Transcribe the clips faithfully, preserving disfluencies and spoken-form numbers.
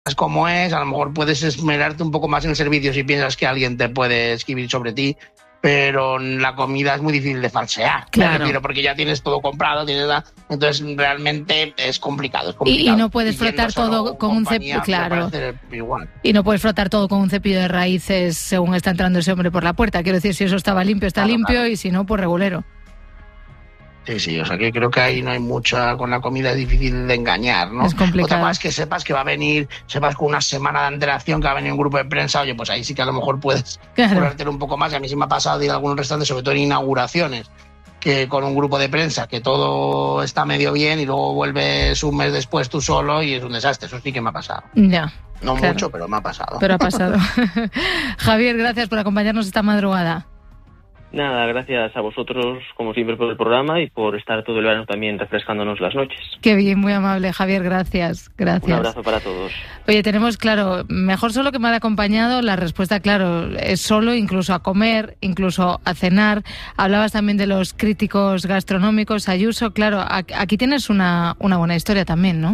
como es, a lo mejor puedes esmerarte un poco más en el servicio si piensas que alguien te puede escribir sobre ti, pero la comida es muy difícil de falsear, claro. Refiero, porque ya tienes todo comprado, tienes la... entonces realmente es complicado, es complicado. Y, y no puedes frotar todo con un cepillo, claro. Igual. Y no puedes frotar todo con un cepillo de raíces según está entrando ese hombre por la puerta. Quiero decir, si eso estaba limpio, está claro, limpio, claro. Y si no, pues regulero. Sí, sí, o sea que creo que ahí no hay mucha, con la comida es difícil de engañar, ¿no? Es complicado. Otra cosa es que sepas que va a venir, sepas con una semana de antelación que va a venir un grupo de prensa, oye, pues ahí sí que a lo mejor puedes claro. curártelo un poco más. Y a mí sí me ha pasado de ir a algunos restaurantes, sobre todo en inauguraciones, que con un grupo de prensa, que todo está medio bien y luego vuelves un mes después tú solo y es un desastre. Eso sí que me ha pasado. Ya. No claro. mucho, pero me ha pasado. Pero ha pasado. Javier, gracias por acompañarnos esta madrugada. Nada, gracias a vosotros, como siempre, por el programa y por estar todo el verano también refrescándonos las noches. Qué bien, muy amable, Javier, gracias. Gracias. Un abrazo para todos. Oye, tenemos, claro, mejor solo que mal acompañado. La respuesta, claro, es solo, incluso a comer, incluso a cenar. Hablabas también de los críticos gastronómicos, Ayuso. Claro, aquí tienes una, una buena historia también, ¿no?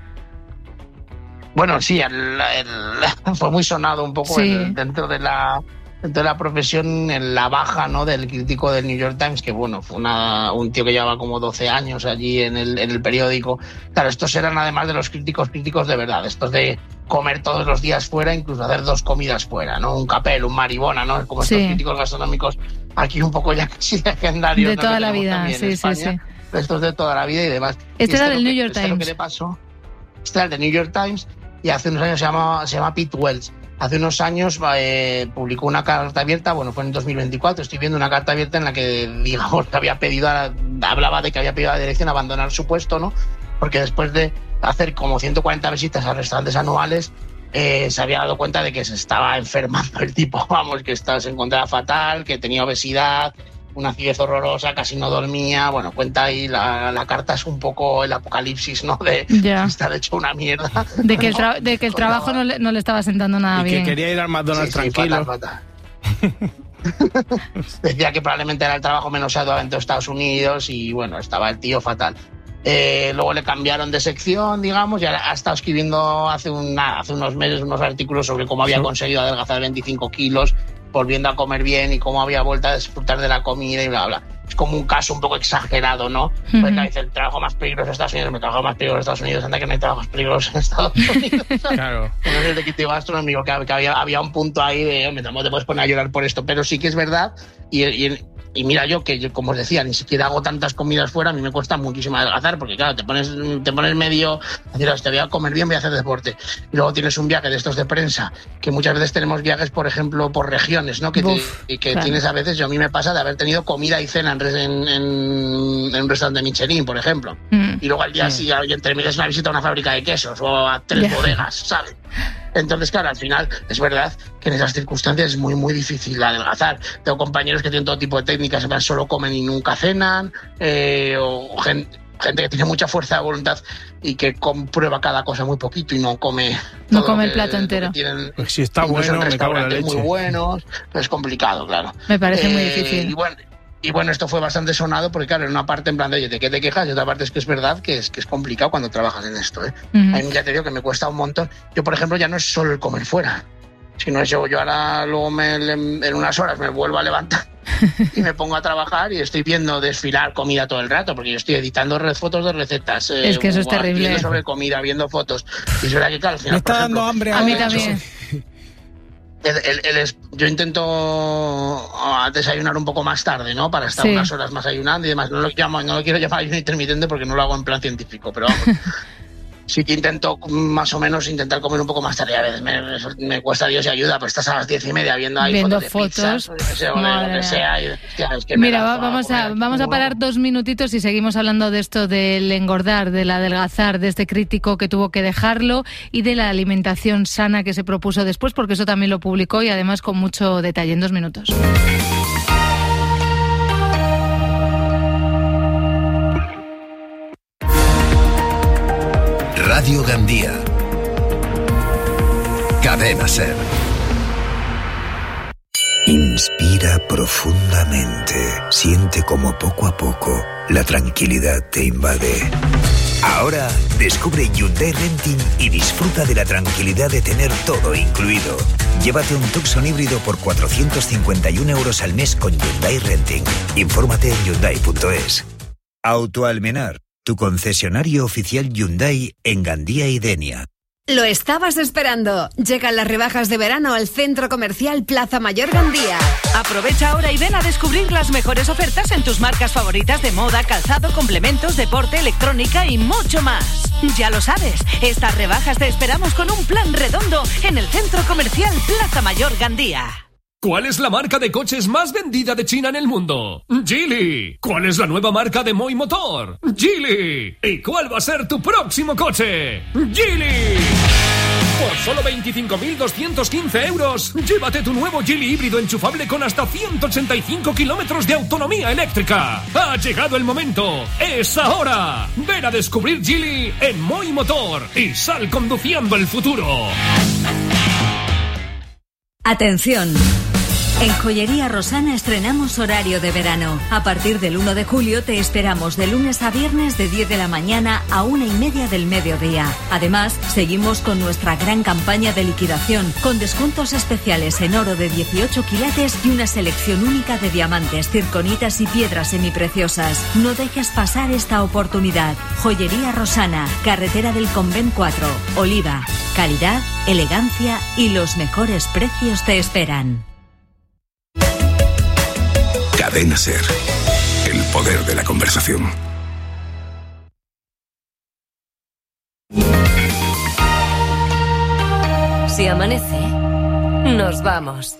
Bueno, sí, el, el, fue muy sonado un poco sí. el, dentro de la... de la profesión en la baja, ¿no?, del crítico del New York Times, que bueno, fue una, un tío que llevaba como doce años allí en el, en el periódico. Claro, estos eran además de los críticos críticos de verdad, estos de comer todos los días fuera, incluso hacer dos comidas fuera, ¿no? Un Capel, un Maribona, ¿no? Como estos sí. críticos gastronómicos aquí un poco ya casi legendarios. De toda la vida, sí, España, sí, sí. Estos de toda la vida y demás. Este y era del que, New York este Times. Lo que le pasó, este era el del New York Times y hace unos años se llama, se llama Pete Wells. Hace unos años eh, publicó una carta abierta, bueno, fue en dos mil veinticuatro, estoy viendo una carta abierta en la que, digamos, que había pedido, a la, hablaba de que había pedido a la dirección abandonar su puesto, ¿no? Porque después de hacer como ciento cuarenta visitas a restaurantes anuales, eh, se había dado cuenta de que se estaba enfermando el tipo, vamos, que estaba, se encontraba fatal, que tenía obesidad, una acidez horrorosa, casi no dormía. Bueno, cuenta ahí, la, la carta es un poco el apocalipsis, ¿no? De ya. estar hecho una mierda. De que el, tra- de que el trabajo no le, no le estaba sentando nada y bien. Y que quería ir al McDonald's sí, sí, tranquilo. Fatal, fatal. Decía que probablemente era el trabajo menos arduo en Estados Unidos y bueno, estaba el tío fatal. Eh, luego le cambiaron de sección, digamos, y ha estado escribiendo hace, una, hace unos meses unos artículos sobre cómo había conseguido adelgazar veinticinco kilos, volviendo a comer bien y cómo había vuelto a disfrutar de la comida y bla, bla. Es como un caso un poco exagerado, ¿no? Uh-huh. Porque dice, el trabajo más peligroso en Estados Unidos, me trabajo más peligroso en Estados Unidos, anda que no hay trabajos peligrosos en Estados Unidos. Claro. No es el de crítico gastronómico, que, que había, había un punto ahí de, hombre, no te puedes poner a llorar por esto, pero sí que es verdad, y, y, y mira yo, que yo, como os decía, ni siquiera hago tantas comidas fuera, a mí me cuesta muchísimo adelgazar, porque claro, te pones, te pones medio, decir, te voy a comer bien, voy a hacer deporte, y luego tienes un viaje de estos de prensa, que muchas veces tenemos viajes, por ejemplo, por regiones, ¿no? Que, Uf, te, que claro. tienes a veces, yo a mí me pasa de haber tenido comida y cena en, en, en, en un restaurante de Michelin, por ejemplo, mm. y luego al día sí. siguiente terminas una visita a una fábrica de quesos o a tres yeah. bodegas, ¿sabes? Entonces, claro, al final es verdad que en esas circunstancias es muy, muy difícil adelgazar. Tengo compañeros que tienen todo tipo de técnicas, solo comen y nunca cenan, eh, o gente, gente que tiene mucha fuerza de voluntad y que comprueba cada cosa muy poquito y no come no todo come que, el plato entero. Tienen, pues si está bueno, me cago en la leche. Muy buenos, pero es complicado, claro. Me parece eh, muy difícil. Y bueno, Y bueno, esto fue bastante sonado porque, claro, en una parte en plan de, oye, ¿de qué te quejas? Y otra parte es que es verdad que es, que es complicado cuando trabajas en esto, ¿eh? Uh-huh. A mí ya te digo que me cuesta un montón. Yo, por ejemplo, ya no es solo el comer fuera, sino es yo, yo ahora luego me, en unas horas me vuelvo a levantar y me pongo a trabajar y estoy viendo desfilar comida todo el rato, porque yo estoy editando fotos de recetas. Eh, es que eso es terrible. Viendo sobre comida, viendo fotos. Y es verdad que, claro, al final, me está por dando ejemplo, hambre a ahora. mí también. El, el, el, yo intento desayunar un poco más tarde, ¿no? Para estar sí. unas horas más ayunando y demás. No lo, llamo, no lo quiero llamar ayuno intermitente porque no lo hago en plan científico, pero vamos. Sí que intento más o menos intentar comer un poco más tarde. A veces me, me cuesta Dios y ayuda, pero estás a las diez y media viendo ahí viendo fotos, fotos. De pizzas, o lo que sea, o lo que sea y, hostia, es que Mira, va, vamos, a, vamos a parar dos minutitos y seguimos hablando de esto del engordar, del adelgazar, de este crítico que tuvo que dejarlo y de la alimentación sana que se propuso después, porque eso también lo publicó y además con mucho detalle en dos minutos. Radio Gandía. Cadena Ser. Inspira profundamente. Siente como poco a poco la tranquilidad te invade. Ahora descubre Hyundai Renting y disfruta de la tranquilidad de tener todo incluido. Llévate un Tucson híbrido por cuatrocientos cincuenta y un euros al mes con Hyundai Renting. Infórmate en hyundai punto es. Autoalmenar, tu concesionario oficial Hyundai en Gandía y Denia. Lo estabas esperando. Llegan las rebajas de verano al Centro Comercial Plaza Mayor Gandía. Aprovecha ahora y ven a descubrir las mejores ofertas en tus marcas favoritas de moda, calzado, complementos, deporte, electrónica y mucho más. Ya lo sabes, estas rebajas te esperamos con un plan redondo en el Centro Comercial Plaza Mayor Gandía. ¿Cuál es la marca de coches más vendida de China en el mundo? Geely. ¿Cuál es la nueva marca de Moi Motor? Geely. ¿Y cuál va a ser tu próximo coche? Geely. Por solo veinticinco mil doscientos quince euros, llévate tu nuevo Geely híbrido enchufable con hasta ciento ochenta y cinco kilómetros de autonomía eléctrica. Ha llegado el momento. ¡Es ahora! Ven a descubrir Geely en Moi Motor y sal conduciendo el futuro. Atención. En Joyería Rosana estrenamos horario de verano. A partir del uno de julio te esperamos de lunes a viernes de diez de la mañana a una y media del mediodía. Además, seguimos con nuestra gran campaña de liquidación, con descuentos especiales en oro de dieciocho quilates y una selección única de diamantes, circonitas y piedras semipreciosas. No dejes pasar esta oportunidad. Joyería Rosana, carretera del Convent cuatro, Oliva. Calidad, elegancia y los mejores precios te esperan. Cadena SER. El poder de la conversación. Si amanece, nos vamos.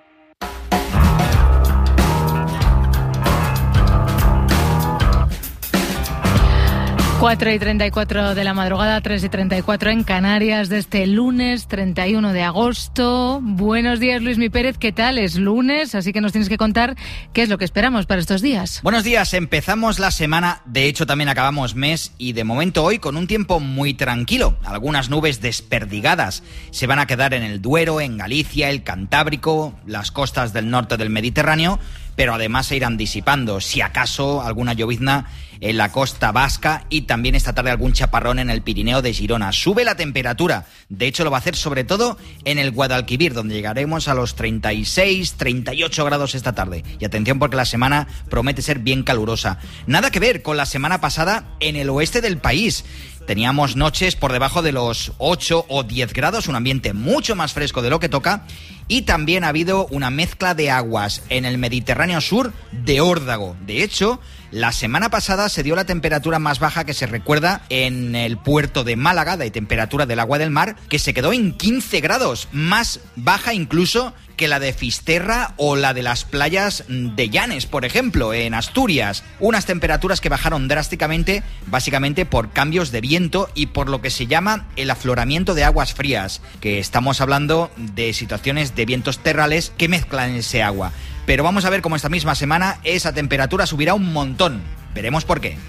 cuatro y treinta y cuatro de la madrugada, tres y treinta y cuatro en Canarias de este lunes treinta y uno de agosto. Buenos días, Luismi Pérez, ¿qué tal? Es lunes, así que nos tienes que contar qué es lo que esperamos para estos días. Buenos días, empezamos la semana, de hecho también acabamos mes y de momento hoy con un tiempo muy tranquilo. Algunas nubes desperdigadas se van a quedar en el Duero, en Galicia, el Cantábrico, las costas del norte del Mediterráneo, pero además se irán disipando, si acaso alguna llovizna en la costa vasca y también esta tarde algún chaparrón en el Pirineo de Girona. Sube la temperatura, de hecho lo va a hacer sobre todo en el Guadalquivir, donde llegaremos a los treinta y seis, treinta y ocho grados esta tarde. Y atención porque la semana promete ser bien calurosa. Nada que ver con la semana pasada en el oeste del país. Teníamos noches por debajo de los ocho o diez grados, un ambiente mucho más fresco de lo que toca, y también ha habido una mezcla de aguas en el Mediterráneo sur de órdago. De hecho, la semana pasada se dio la temperatura más baja que se recuerda en el puerto de Málaga, de temperatura del agua del mar, que se quedó en quince grados, más baja incluso que la de Fisterra o la de las playas de Llanes, por ejemplo, en Asturias. Unas temperaturas que bajaron drásticamente, básicamente por cambios de viento y por lo que se llama el afloramiento de aguas frías, que estamos hablando de situaciones de vientos terrales que mezclan ese agua. Pero vamos a ver cómo esta misma semana esa temperatura subirá un montón. Veremos por qué.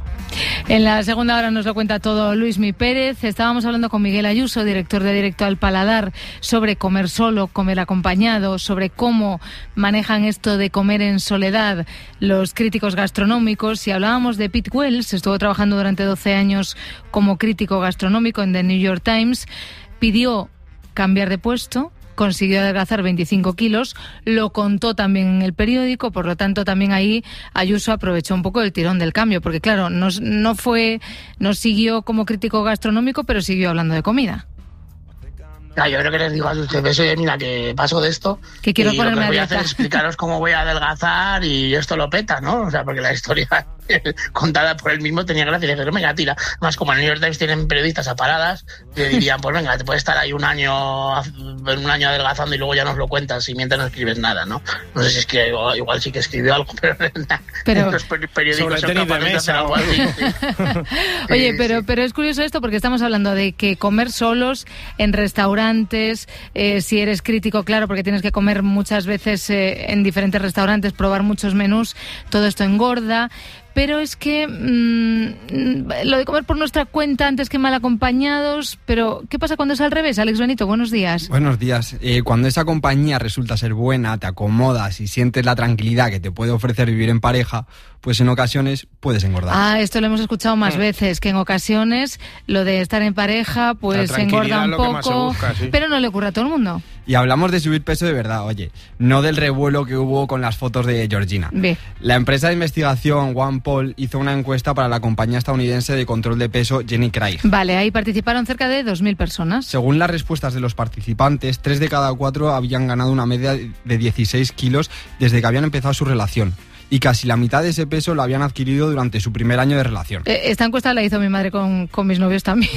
En la segunda hora nos lo cuenta todo Luismi Pérez. Estábamos hablando con Miguel Ayuso, director de Directo al Paladar, sobre comer solo, comer acompañado, sobre cómo manejan esto de comer en soledad los críticos gastronómicos. Y hablábamos de Pete Wells, estuvo trabajando durante doce años como crítico gastronómico en The New York Times. Pidió cambiar de puesto, consiguió adelgazar veinticinco kilos, lo contó también en el periódico, por lo tanto también ahí Ayuso aprovechó un poco el tirón del cambio, porque claro, no, no fue, no siguió como crítico gastronómico, pero siguió hablando de comida. Ah, yo creo que les digo a ustedes, oye, mira, que paso de esto, que quiero y ponerme lo que voy a a hacer es explicaros cómo voy a adelgazar y esto lo peta, ¿no? O sea, porque la historia contada por él mismo tenía gracia. Y dice, venga, tira. Más como en el New York Times tienen periodistas a paradas, le dirían, pues venga, te puedes estar ahí un año un año adelgazando y luego ya nos lo cuentas y mientras no escribes nada, ¿no? No sé si es que igual, igual sí que escribió algo, pero, pero los periódicos son capaces de hacer algo así. Oye, pero, pero es curioso esto porque estamos hablando de que comer solos en restaurantes, eh, si eres crítico, claro, porque tienes que comer muchas veces eh, en diferentes restaurantes, probar muchos menús, todo esto engorda. pero es que mmm, lo de comer por nuestra cuenta antes que mal acompañados, pero ¿qué pasa cuando es al revés? Alex Benito, buenos días. Buenos días. Eh, cuando esa compañía resulta ser buena, te acomodas y sientes la tranquilidad que te puede ofrecer vivir en pareja, pues en ocasiones puedes engordar. Ah, esto lo hemos escuchado más mm. veces, que en ocasiones lo de estar en pareja pues engorda un poco, busca, ¿sí? Pero no le ocurre a todo el mundo. Y hablamos de subir peso de verdad, oye, no del revuelo que hubo con las fotos de Georgina. Bien. La empresa de investigación OnePoll hizo una encuesta para la compañía estadounidense de control de peso Jenny Craig. Vale, ahí participaron cerca de dos mil personas. Según las respuestas de los participantes, tres de cada cuatro habían ganado una media de dieciséis kilos desde que habían empezado su relación. Y casi la mitad de ese peso lo habían adquirido durante su primer año de relación. Esta encuesta la hizo mi madre con, con mis novios también.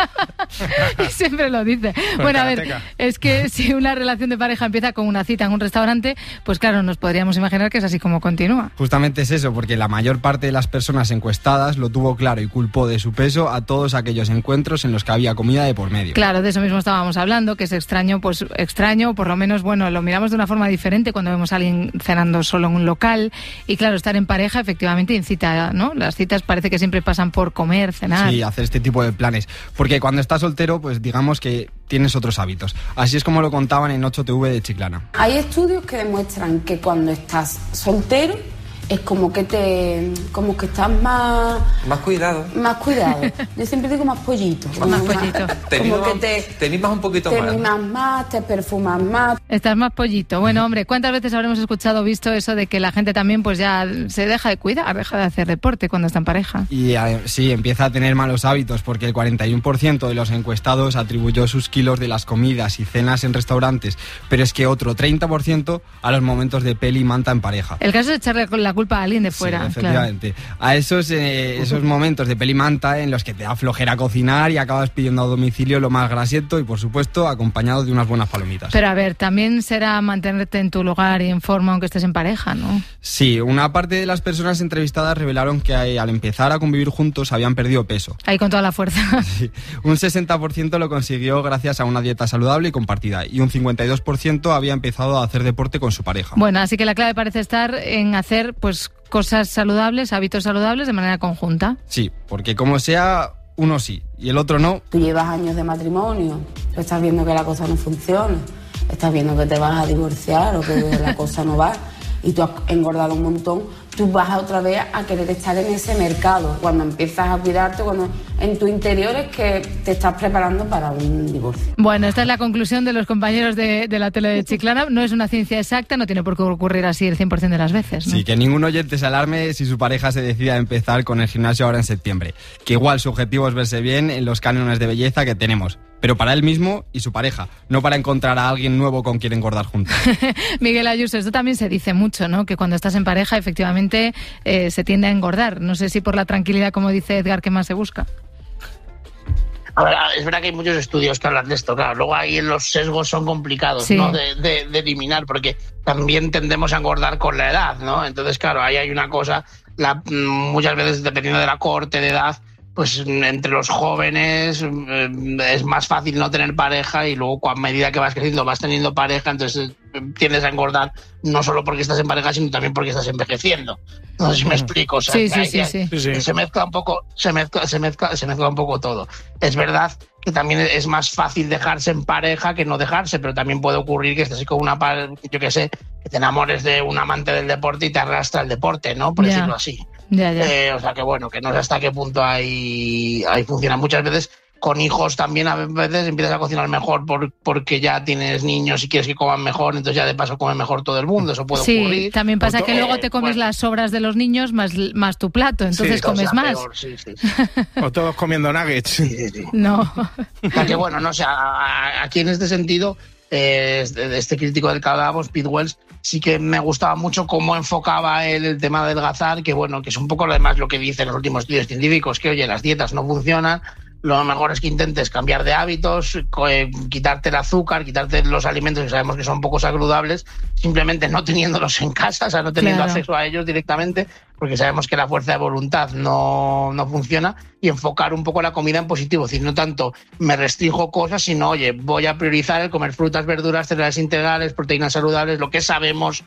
Y siempre lo dice. Bueno, a ver, es que si una relación de pareja empieza con una cita en un restaurante, pues claro, nos podríamos imaginar que es así como continúa. Justamente es eso, porque la mayor parte de las personas encuestadas lo tuvo claro y culpó de su peso a todos aquellos encuentros en los que había comida de por medio. Claro, de eso mismo estábamos hablando, que es extraño, pues extraño, por lo menos, bueno, lo miramos de una forma diferente cuando vemos a alguien cenando solo en un local. Y claro, estar en pareja efectivamente incita, ¿no? Las citas parece que siempre pasan por comer, cenar. Sí, hacer este tipo de planes. Porque cuando estás soltero, pues digamos que tienes otros hábitos. Así es como lo contaban en ocho T V de Chiclana. Hay estudios que demuestran que cuando estás soltero es como que te como que estás más más cuidado más cuidado yo siempre digo más pollito más, más pollito te como mimas, que te, te mimas un poquito te más te mimas más, te perfumas más, estás más pollito. Bueno, hombre, ¿cuántas veces habremos escuchado o visto eso de que la gente también pues ya se deja de cuidar, deja de hacer deporte cuando está en pareja? Y eh, sí, empieza a tener malos hábitos, porque el cuarenta y uno por ciento de los encuestados atribuyó sus kilos de las comidas y cenas en restaurantes, pero es que otro treinta por ciento a los momentos de peli y manta en pareja. El caso es echarle la culpa a alguien de fuera. Sí, efectivamente. Claro. A esos, eh, esos momentos de pelimanta en los que te da flojera cocinar y acabas pidiendo a domicilio lo más grasiento y, por supuesto, acompañado de unas buenas palomitas. Pero a ver, también será mantenerte en tu lugar y en forma aunque estés en pareja, ¿no? Sí, una parte de las personas entrevistadas revelaron que al empezar a convivir juntos habían perdido peso. Ahí con toda la fuerza. Sí. Un sesenta por ciento lo consiguió gracias a una dieta saludable y compartida, y un cincuenta y dos por ciento había empezado a hacer deporte con su pareja. Bueno, así que la clave parece estar en hacer, pues, cosas saludables, hábitos saludables de manera conjunta. Sí, porque como sea, uno sí y el otro no. Tú llevas años de matrimonio, estás viendo que la cosa no funciona, estás viendo que te vas a divorciar o que la cosa no va y tú has engordado un montón, tú vas otra vez a querer estar en ese mercado. Cuando empiezas a cuidarte, cuando en tu interior es que te estás preparando para un divorcio. Bueno, esta es la conclusión de los compañeros de, de la tele de Chiclana. No es una ciencia exacta, no tiene por qué ocurrir así el cien por ciento de las veces, ¿no? Sí, que ningún oyente se alarme si su pareja se decide a empezar con el gimnasio ahora en septiembre. Que igual su objetivo es verse bien en los cánones de belleza que tenemos, pero para él mismo y su pareja, no para encontrar a alguien nuevo con quien engordar juntos. Miguel Ayuso, esto también se dice mucho, ¿no? Que cuando estás en pareja, efectivamente, eh, se tiende a engordar. No sé si por la tranquilidad, como dice Edgar, que más se busca. A ver, es verdad que hay muchos estudios que hablan de esto, claro. Luego ahí los sesgos son complicados, sí, ¿no? De, de, de eliminar, porque también tendemos a engordar con la edad, ¿no? Entonces, claro, ahí hay una cosa, la, muchas veces dependiendo de la corte de edad, pues entre los jóvenes eh, es más fácil no tener pareja y luego a medida que vas creciendo vas teniendo pareja, entonces eh, tiendes a engordar no solo porque estás en pareja, sino también porque estás envejeciendo. No sé si me explico. O sea, sí, sí, hay, sí, hay, sí. Se, se mezcla un poco, se mezcla, se mezcla, se mezcla un poco todo. Es verdad que también es más fácil dejarse en pareja que no dejarse, pero también puede ocurrir que estés con una, yo qué sé, que te enamores de un amante del deporte y te arrastra el deporte, ¿no? Por yeah. decirlo así. Ya, ya. Eh, o sea que bueno, que no sé hasta qué punto ahí, ahí funciona. Muchas veces con hijos también a veces empiezas a cocinar mejor por, porque ya tienes niños y quieres que coman mejor, entonces ya de paso come mejor todo el mundo, eso puede sí, ocurrir. Sí, también pasa o que eh, luego te comes bueno. las sobras de los niños más, más tu plato, entonces sí, comes o sea, más. Peor, sí, sí, sí. O todos comiendo nuggets. Sí, sí, sí. No. O sea que bueno, no sé, sea, aquí en este sentido, eh, este crítico del que hablábamos, Pete Wells, sí que me gustaba mucho cómo enfocaba él el tema del adelgazar, que bueno, que es un poco además lo que dicen los últimos estudios científicos, que oye, las dietas no funcionan, lo mejor es que intentes cambiar de hábitos, eh, quitarte el azúcar, quitarte los alimentos que sabemos que son poco saludables, simplemente no teniéndolos en casa, o sea, no teniendo claro. acceso a ellos directamente, porque sabemos que la fuerza de voluntad no, no funciona, y enfocar un poco la comida en positivo, es decir, no tanto me restringo cosas, sino, oye, voy a priorizar el comer frutas, verduras, cereales integrales, proteínas saludables, lo que sabemos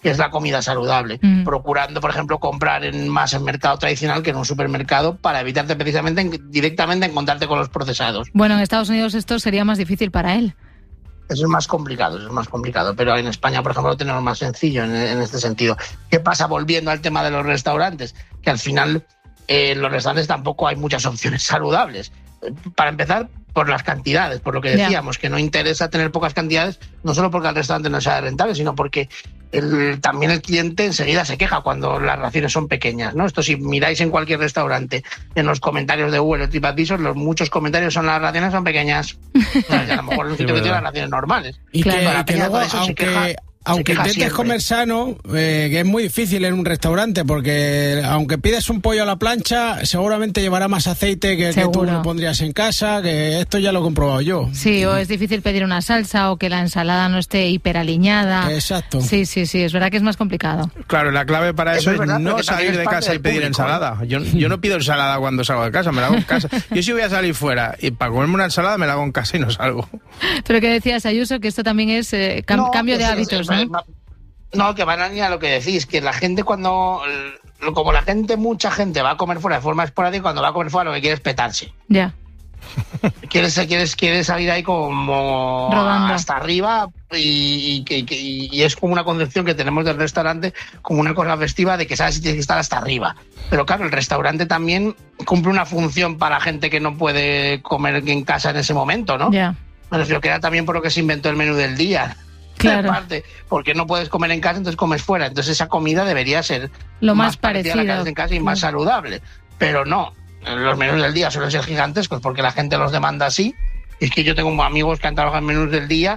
que es la comida saludable, mm. procurando, por ejemplo, comprar en, más en mercado tradicional que en un supermercado para evitarte precisamente en, directamente encontrarte con los procesados. Bueno, en Estados Unidos esto sería más difícil para él. Eso es más complicado, eso es más complicado, pero en España, por ejemplo, lo tenemos más sencillo en, en este sentido. ¿Qué pasa volviendo al tema de los restaurantes? Que al final eh, en los restaurantes tampoco hay muchas opciones saludables. Para empezar, por las cantidades, por lo que decíamos, yeah. que no interesa tener pocas cantidades, no solo porque al restaurante no sea rentable, sino porque el, también el cliente enseguida se queja cuando las raciones son pequeñas, ¿no? Esto si miráis en cualquier restaurante, en los comentarios de Google o TripAdvisor, los muchos comentarios son las raciones son pequeñas. O sea, a lo mejor un sitio que tiene las raciones normales. Y claro, que, que luego, aunque... Aunque intentes siempre. comer sano, eh, que es muy difícil en un restaurante, porque aunque pides un pollo a la plancha, seguramente llevará más aceite que el que tú lo pondrías en casa, que esto ya lo he comprobado yo. Sí, o es difícil pedir una salsa, o que la ensalada no esté hiperaliñada. Exacto. Sí, sí, sí, es verdad que es más complicado. Claro, la clave para eso, eso es, verdad, es no salir de casa y pedir público, ensalada. Yo, yo no pido ensalada cuando salgo de casa, me la hago en casa. Yo si voy a salir fuera y para comerme una ensalada me la hago en casa y no salgo. Pero que decías, Ayuso, que esto también es eh, cam- no, cambio de hábitos, ¿no? No, que van a ir a lo que decís, que la gente cuando, como la gente, mucha gente va a comer fuera de forma esporádica, cuando va a comer fuera lo que quiere es petarse. Ya. Quieres, quieres, quieres salir ahí como rodando hasta arriba y, y, y, y es como una concepción que tenemos del restaurante como una cosa festiva de que sabes si tienes que estar hasta arriba. Pero claro, el restaurante también cumple una función para gente que no puede comer en casa en ese momento, ¿no? Ya. Me refiero que era también por lo que se inventó el menú del día. Claro. Parte, porque no puedes comer en casa, entonces comes fuera. Entonces esa comida debería ser lo más, más parecida a la que haces en casa y más sí. saludable. Pero no, los menús del día suelen ser gigantescos porque la gente los demanda así. Y es que yo tengo amigos que han trabajado en menús del día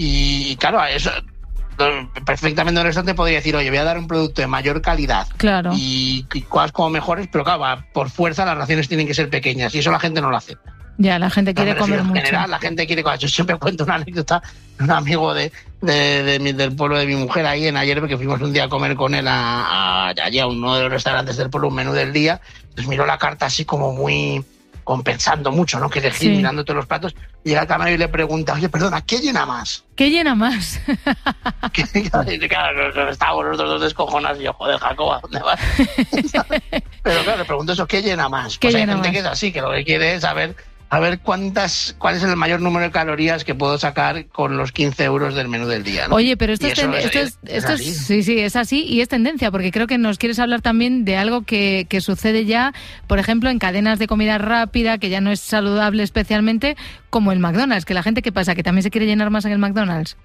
y, claro, eso perfectamente un restaurante podría decir, oye, voy a dar un producto de mayor calidad claro. y, y cosas como mejores, pero claro, por fuerza las raciones tienen que ser pequeñas y eso la gente no lo acepta. Ya, la gente quiere comer en mucho. En general, la gente quiere comer. Yo siempre cuento una anécdota de un amigo de, de, de, de, del pueblo de mi mujer ahí en ayer, porque fuimos un día a comer con él a, a, allí a uno de los restaurantes del pueblo, un menú del día. Entonces miró la carta así como muy compensando mucho, ¿no? Que elegí, sí. mirando todos los platos. Y llega al camarero y le pregunta, oye, perdona, ¿qué llena más? ¿Qué llena más? Claro, estábamos los dos descojonados y yo, joder, Jacoba, ¿dónde vas? Pero claro, le pregunto eso, ¿qué llena más? ¿Qué pues llena hay gente más? que es así, que lo que quiere es saber a ver cuántas, cuál es el mayor número de calorías que puedo sacar con los quince euros del menú del día, ¿no? Oye, pero esto, es, ten, es, esto, es, esto es, es sí, sí, es así y es tendencia, porque creo que nos quieres hablar también de algo que, que sucede ya, por ejemplo, en cadenas de comida rápida, que ya no es saludable especialmente, como el McDonald's, que la gente, ¿qué pasa? ¿Que también se quiere llenar más en el McDonald's?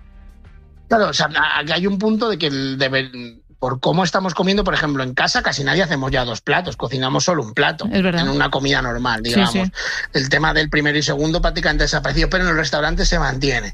Claro, o sea, aquí hay un punto de que el deber... Por cómo estamos comiendo, por ejemplo, en casa casi nadie hacemos ya dos platos, cocinamos solo un plato es verdad. En una comida normal, digamos. Sí, sí. El tema del primero y segundo prácticamente desaparecido, pero en los restaurantes se mantiene.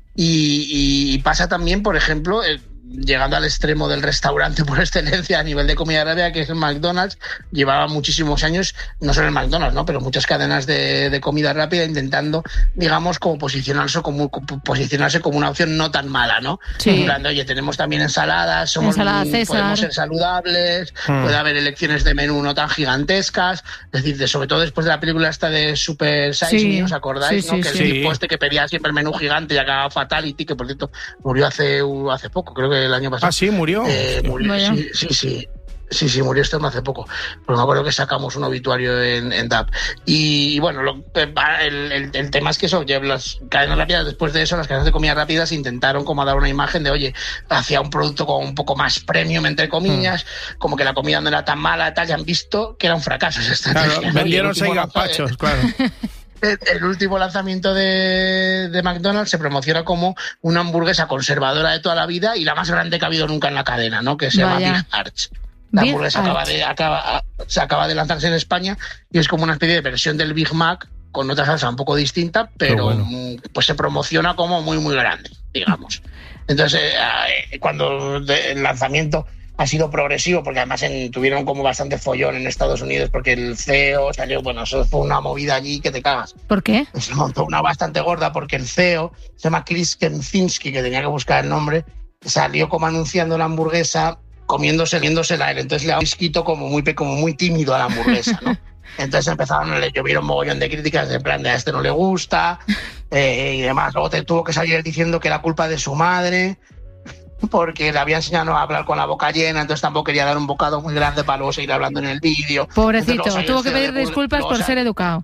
Y, y, y pasa también, por ejemplo, el, llegando al extremo del restaurante por excelencia a nivel de comida rápida, que es el McDonald's, llevaba muchísimos años, no solo el McDonald's, ¿no? Pero muchas cadenas de, de comida rápida intentando, digamos, como posicionarse como, posicionarse como una opción no tan mala, ¿no? Sí. Hablando, oye, tenemos también ensaladas, somos, Ensalada César. Podemos ser saludables, hmm. puede haber elecciones de menú no tan gigantescas, es decir, de, sobre todo después de la película esta de Super Size sí. Me, ¿os acordáis? Sí, ¿no? sí, que sí. el tipo este que pedía siempre el menú gigante y acababa Fatality, que por cierto murió hace, hace poco, creo que el año pasado. Ah, sí, murió. Eh, murió sí, sí, sí. Sí, sí, murió este hace poco. Pero me acuerdo que sacamos un obituario en, en D A P. Y, y bueno, lo, el, el, el tema es que eso, las cadenas rápidas, después de eso, las cadenas de comida rápidas intentaron como dar una imagen de, oye, hacia un producto como un poco más premium, entre comillas, mm. como que la comida no era tan mala, tal, y han visto que era un fracaso esa estrategia. Claro, vendieron seis gazpachos, claro. El, el último lanzamiento de, de McDonald's se promociona como una hamburguesa conservadora de toda la vida y la más grande que ha habido nunca en la cadena, ¿no? Que se Vaya. llama Big Arch. La Big hamburguesa acaba de, acaba, se acaba de lanzarse en España y es como una especie de versión del Big Mac con otra salsa un poco distinta, pero bueno. pues se promociona como muy, muy grande, digamos. Entonces, eh, cuando de, el lanzamiento ha sido progresivo, porque además en, tuvieron como bastante follón en Estados Unidos, porque el C E O salió, bueno, eso fue una movida allí que te cagas. ¿Por qué? Se montó una bastante gorda, porque el C E O, se llama Chris Kempczinski, que tenía que buscar el nombre, salió como anunciando la hamburguesa, comiéndose, viéndose el aire, entonces le ha escrito como muy, como muy tímido a la hamburguesa, ¿no? Entonces empezaron, le llovieron un mogollón de críticas, de plan, de a este no le gusta, eh, y demás. Luego te tuvo que salir diciendo que era culpa de su madre. porque le había enseñado a hablar con la boca llena, entonces tampoco quería dar un bocado muy grande para luego seguir hablando en el vídeo. Pobrecito, tuvo que pedir disculpas por ser educado.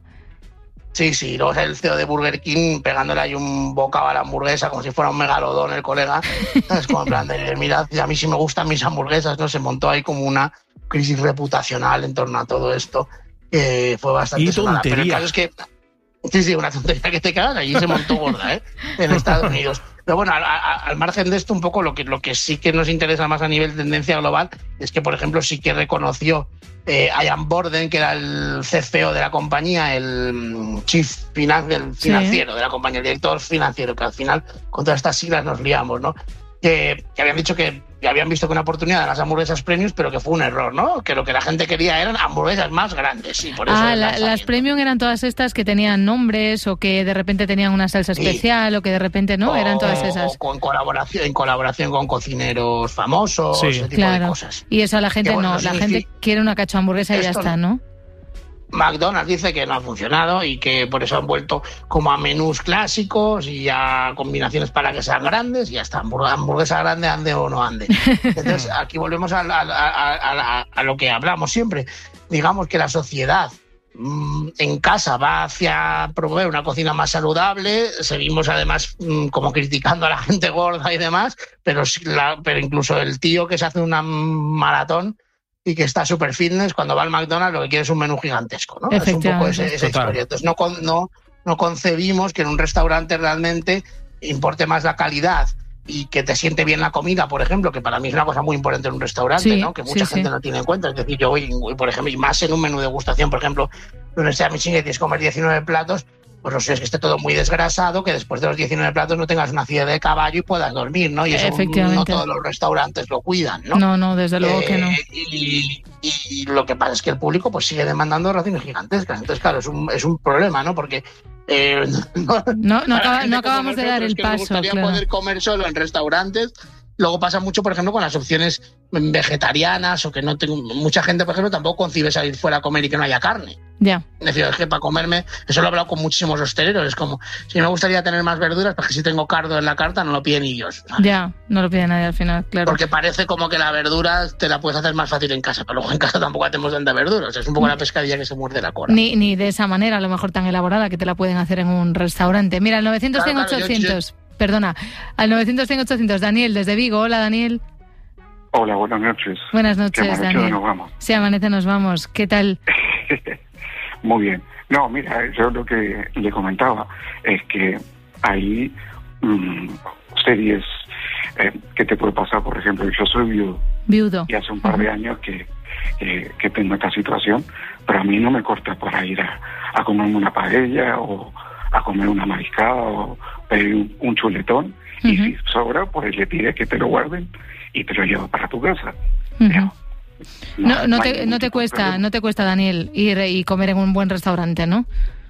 Sí, sí, luego el C E O de Burger King pegándole ahí un bocado a la hamburguesa como si fuera un megalodón el colega. Es como en plan de, mirad, a mí sí me gustan mis hamburguesas, ¿no? Se montó ahí como una crisis reputacional en torno a todo esto, que fue bastante sonada. Pero el caso es que, sí, sí, una tontería que te cagas, allí se montó gorda, ¿eh? En Estados Unidos. Pero bueno, al, al margen de esto, un poco lo que, lo que sí que nos interesa más a nivel de tendencia global es que, por ejemplo, sí que reconoció eh, Ian Borden, que era el C F O de la compañía, el chief finan- el financiero sí. de la compañía, el director financiero, que al final con todas estas siglas nos liamos, ¿no? Que, que habían dicho que, que habían visto que una oportunidad de las hamburguesas premium, pero que fue un error, ¿no? Que lo que la gente quería eran hamburguesas más grandes, sí, por eso. Ah, la, las premium eran todas estas que tenían nombres o que de repente tenían una salsa especial sí. o que de repente no, o, eran todas esas. O con colaboración, en colaboración con cocineros famosos, sí. ese tipo claro. de cosas. Y eso a la gente que, bueno, no, la gente quiere una cacho hamburguesa y ya está, ¿no? McDonald's dice que no ha funcionado y que por eso han vuelto como a menús clásicos y a combinaciones para que sean grandes y ya está, hamburguesa grande, ande o no ande. Entonces aquí volvemos a, a, a, a, a lo que hablamos siempre. Digamos que la sociedad mmm, en casa va hacia promover una cocina más saludable, seguimos además mmm, como criticando a la gente gorda y demás, pero, la, pero incluso el tío que se hace una maratón y que está super fitness, cuando va al McDonald's lo que quiere es un menú gigantesco, ¿no? Es un poco ese, esa historia. Entonces no, no, no concebimos que en un restaurante realmente importe más la calidad y que te siente bien la comida, por ejemplo, que para mí es una cosa muy importante en un restaurante, sí, ¿no? Que mucha sí, gente sí. no tiene en cuenta. Es decir, yo voy, por ejemplo, y más en un menú de degustación, por ejemplo, donde sea Michelin y tienes que comer diecinueve platos, pues no sé, es que esté todo muy desgrasado, que después de los diecinueve platos no tengas una acidez de caballo y puedas dormir, ¿no? Y eso no todos los restaurantes lo cuidan, ¿no? No, no, desde luego eh, que no. Y, y lo que pasa es que el público pues sigue demandando raciones gigantescas. Entonces, claro, es un, es un problema, ¿no? Porque eh, no, no, no, acaba, no acabamos de dar el que paso. Me gustaría claro. poder comer solo en restaurantes. Luego pasa mucho, por ejemplo, con las opciones vegetarianas o que no tengo... Mucha gente, por ejemplo, tampoco concibe salir fuera a comer y que no haya carne. Ya. Es decir, es que para comerme... Eso lo he hablado con muchísimos hosteleros. Es como, si me gustaría tener más verduras, porque si tengo cardo en la carta no lo piden ellos. ¿Sabes? Ya, no lo pide nadie al final, claro. Porque parece como que la verdura te la puedes hacer más fácil en casa, pero luego en casa tampoco hacemos tanta verdura. O sea, es un poco la pescadilla que se muerde la cola. Ni, ni de esa manera, a lo mejor tan elaborada que te la pueden hacer en un restaurante. Mira, el novecientos cien ochocientos... Perdona, al novecientos cien ochocientos, Daniel, desde Vigo. Hola, Daniel. Hola, buenas noches. Buenas noches, Daniel. Nos vamos. Sí, amanece, nos vamos. ¿Qué tal? Muy bien. No, mira, yo lo que le comentaba es que hay mmm, series eh, que te puede pasar, por ejemplo, yo soy viudo. Viudo. Y hace un par uh-huh. de años que, eh, que tengo esta situación, pero a mí no me corta para ir a, a comerme una paella o a comer una mariscada o pedir un, un chuletón uh-huh. y si sobra pues le pides que te lo guarden y te lo llevas para tu casa. Uh-huh. Pero, no, no, no te, no te cuesta, no te cuesta, Daniel, ir y comer en un buen restaurante, ¿no?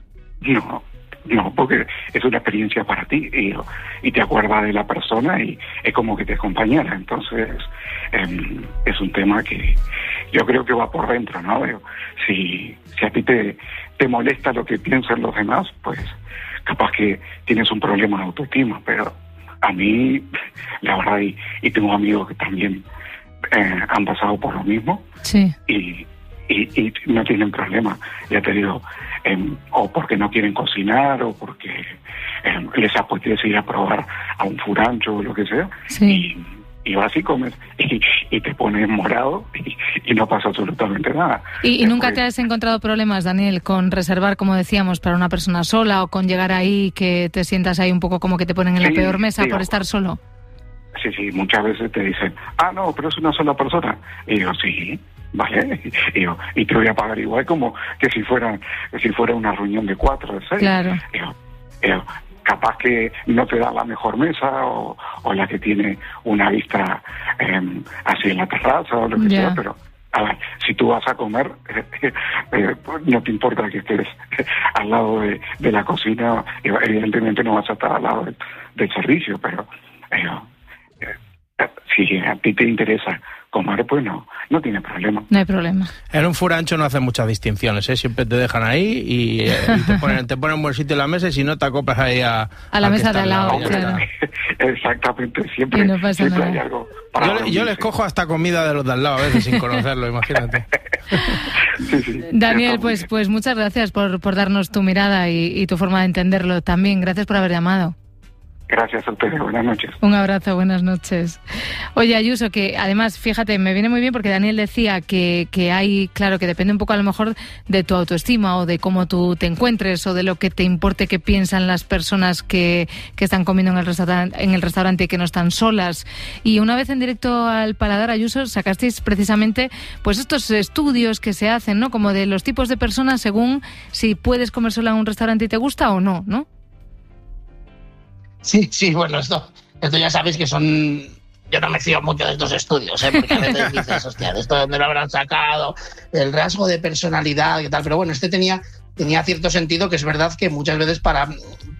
No, no, porque es una experiencia para ti y, y te acuerdas de la persona y es como que te acompañara. Entonces eh, es un tema que yo creo que va por dentro, ¿no? Si, si a ti te, te molesta lo que piensan los demás, pues capaz que tienes un problema de autoestima, pero a mí, la verdad, y, y tengo amigos que también eh, han pasado por lo mismo sí. y, y, y no tienen problema, ya te digo, eh, o porque no quieren cocinar o porque eh, les apetece ir a probar a un furancho o lo que sea, sí. y y vas y comes y, y te pones morado y, y no pasa absolutamente nada. ¿Y, y Después, nunca te has encontrado problemas, Daniel, con reservar, como decíamos, para una persona sola o con llegar ahí que te sientas ahí un poco como que te ponen en sí, la peor mesa sí, por estar solo? Sí, sí, muchas veces te dicen, ah, no, pero es una sola persona. Y digo, sí, vale, y, digo, y te voy a pagar igual como que si fuera, si fuera una reunión de cuatro, de seis. Claro. Y digo, y digo, capaz que no te da la mejor mesa o, o la que tiene una vista eh, así en la terraza o lo que yeah. sea, pero a ver, si tú vas a comer, eh, eh, no te importa que estés al lado de, de la cocina, evidentemente no vas a estar al lado de, del servicio, pero eh, eh, si a ti te interesa comer, pues no, no tiene problema. No hay problema. En un furancho no hacen muchas distinciones, ¿eh? Siempre te dejan ahí y, eh, y te ponen te ponen un buen sitio en la mesa y si no te acoplas ahí a... A la mesa de al lado, claro. Exactamente, siempre, no pasa siempre nada. hay algo. Yo, yo les cojo hasta comida de los de al lado a veces sin conocerlo, imagínate. Sí, sí, Daniel, pues, pues muchas gracias por, por darnos tu mirada y, y tu forma de entenderlo también. Gracias por haber llamado. Gracias a ustedes, buenas noches. Un abrazo, buenas noches. Oye, Ayuso, que además, fíjate, me viene muy bien porque Daniel decía que, que hay, claro, que depende un poco a lo mejor de tu autoestima o de cómo tú te encuentres o de lo que te importe que piensan las personas que, que están comiendo en el, restaurante, en el restaurante y que no están solas. Y una vez en directo al Paladar, Ayuso, sacasteis precisamente pues estos estudios que se hacen, ¿no? Como de los tipos de personas según si puedes comer sola en un restaurante y te gusta o no, ¿no? Sí, sí, bueno, esto, esto ya sabéis que son... Yo no me fío mucho de estos estudios, ¿eh? Porque a veces dices, hostia, ¿de esto dónde lo habrán sacado? El rasgo de personalidad y tal. Pero bueno, este tenía, tenía cierto sentido, que es verdad que muchas veces para...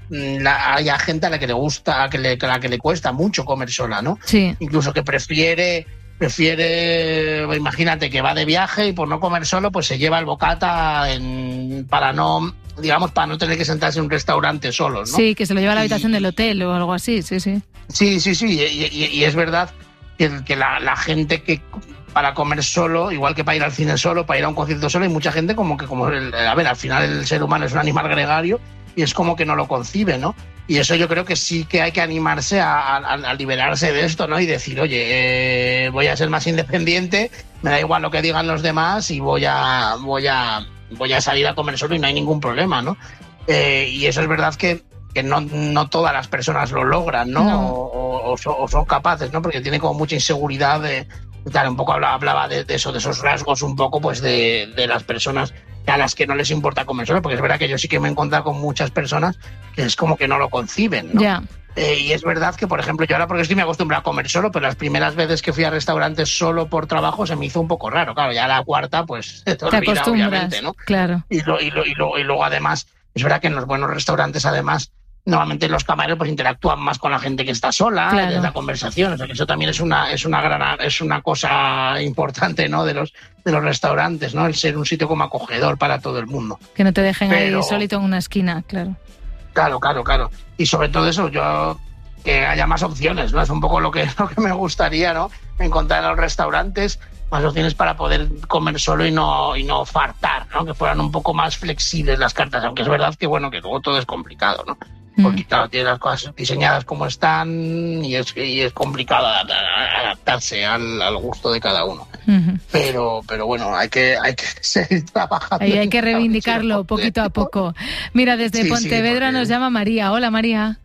La, hay gente a la que le gusta, a, que le, a la que le cuesta mucho comer sola, ¿no? Sí. Incluso que prefiere... Prefiere, imagínate que va de viaje y por no comer solo, pues se lleva el bocata en, para no, digamos, para no tener que sentarse en un restaurante solo, ¿no? Sí, que se lo lleva a la habitación y, del hotel o algo así, sí, sí. Sí, sí, sí, y, y, y es verdad que, que la, la gente que para comer solo, igual que para ir al cine solo, para ir a un concierto solo, hay mucha gente como que, como el, a ver, al final el ser humano es un animal gregario y es como que no lo concibe, ¿no? Y eso yo creo que sí que hay que animarse a, a, a liberarse de esto, ¿no? Y decir, oye, eh, voy a ser más independiente, me da igual lo que digan los demás y voy a, voy a, voy a salir a comer solo y no hay ningún problema, ¿no? Eh, y eso es verdad que, que no, no todas las personas lo logran, ¿no? No. O, o, o son capaces, ¿no? Porque tienen como mucha inseguridad de... Tal, un poco hablaba, hablaba de, de eso, de esos rasgos un poco pues de, de las personas a las que no les importa comer solo, porque es verdad que yo sí que me he encontrado con muchas personas que es como que no lo conciben, ¿no? Ya. Eh, y es verdad que, por ejemplo, yo ahora porque estoy me acostumbrado a comer solo, pero las primeras veces que fui a restaurantes solo por trabajo se me hizo un poco raro. Claro, ya la cuarta pues te, te olvida, obviamente, ¿no? Claro. Y, lo, y, lo, y, lo, y luego además, es verdad que en los buenos restaurantes además normalmente los camareros pues interactúan más con la gente que está sola, claro, en la conversación, o sea que eso también es una es una gran es una cosa importante, ¿no? de los de los restaurantes, ¿no? El ser un sitio como acogedor para todo el mundo. Que no te dejen Pero, ahí solito en una esquina, claro. Claro, claro, claro. Y sobre todo eso, yo que haya más opciones, ¿no? Es un poco lo que lo que me gustaría, ¿no? Encontrar en los restaurantes más opciones para poder comer solo y no y no fartar, ¿no? Que fueran un poco más flexibles las cartas, aunque es verdad que bueno, que luego todo es complicado, ¿no? Porque claro, tiene las cosas diseñadas como están y es, y es complicado adaptarse al, al gusto de cada uno. Uh-huh. Pero pero bueno, hay que hay que seguir trabajando. Ahí hay que reivindicarlo poquito a poco. Mira, desde sí, Pontevedra sí, porque... nos llama María. Hola, María.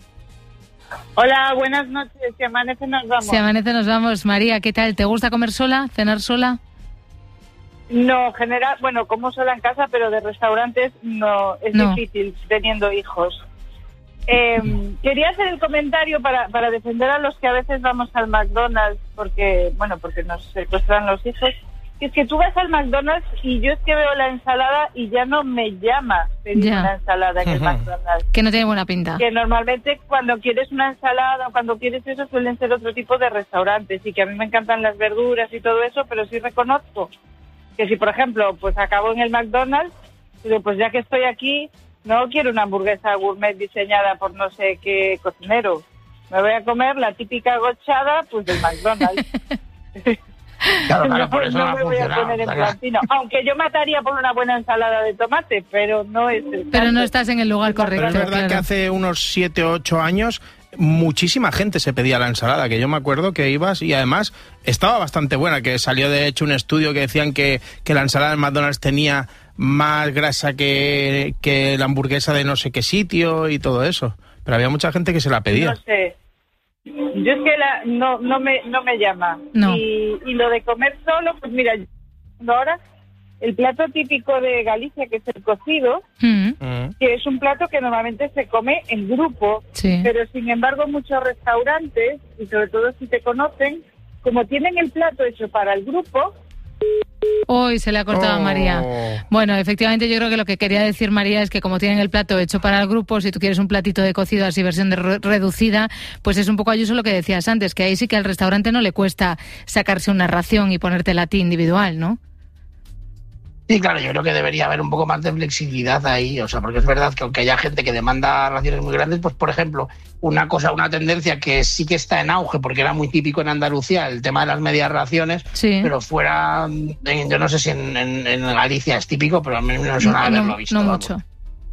Hola, buenas noches. Si amanece nos vamos. Si amanece nos vamos. María, ¿qué tal? ¿Te gusta comer sola? ¿Cenar sola? No, general, bueno, como sola en casa, pero de restaurantes no, es no. difícil teniendo hijos. Eh, quería hacer el comentario para, para defender a los que a veces vamos al McDonald's porque, bueno, porque nos secuestran los hijos. Que es que tú vas al McDonald's y yo es que veo la ensalada y ya no me llama pedir ya. una ensalada en el McDonald's. Que no tiene buena pinta. Que normalmente cuando quieres una ensalada o cuando quieres eso suelen ser otro tipo de restaurantes y que a mí me encantan las verduras y todo eso, pero sí reconozco que si, por ejemplo, pues acabo en el McDonald's, pues ya que estoy aquí, no quiero una hamburguesa gourmet diseñada por no sé qué cocinero. Me voy a comer la típica gochada pues del McDonald's. Claro, claro, por eso no, no me voy a poner en plantino. Aunque yo mataría por una buena ensalada de tomate, pero no es el Pero caso. No estás en el lugar correcto. Pero es verdad claro. que hace unos siete o ocho años muchísima gente se pedía la ensalada, que yo me acuerdo que ibas y además estaba bastante buena, que salió de hecho un estudio que decían que, que la ensalada del McDonald's tenía más grasa que, que la hamburguesa de no sé qué sitio y todo eso. Pero había mucha gente que se la pedía. No sé. Yo es que la, no, no, me, no me llama. No. Y, y lo de comer solo, pues mira, ahora el plato típico de Galicia, que es el cocido, mm. que es un plato que normalmente se come en grupo, sí. pero sin embargo muchos restaurantes, y sobre todo si te conocen, como tienen el plato hecho para el grupo... Uy, se le ha cortado oh. a María. Bueno, efectivamente yo creo que lo que quería decir María es que como tienen el plato hecho para el grupo, si tú quieres un platito de cocido así versión de re- reducida, pues es un poco Ayuso lo que decías antes, que ahí sí que al restaurante no le cuesta sacarse una ración y ponértela a ti individual, ¿no? Sí, claro, yo creo que debería haber un poco más de flexibilidad ahí, o sea, porque es verdad que aunque haya gente que demanda raciones muy grandes, pues por ejemplo, una cosa, una tendencia que sí que está en auge, porque era muy típico en Andalucía, el tema de las medias raciones, sí. Pero fuera, en, yo no sé si en, en, en Galicia es típico, pero a mí no me suena no, haberlo visto. No mucho.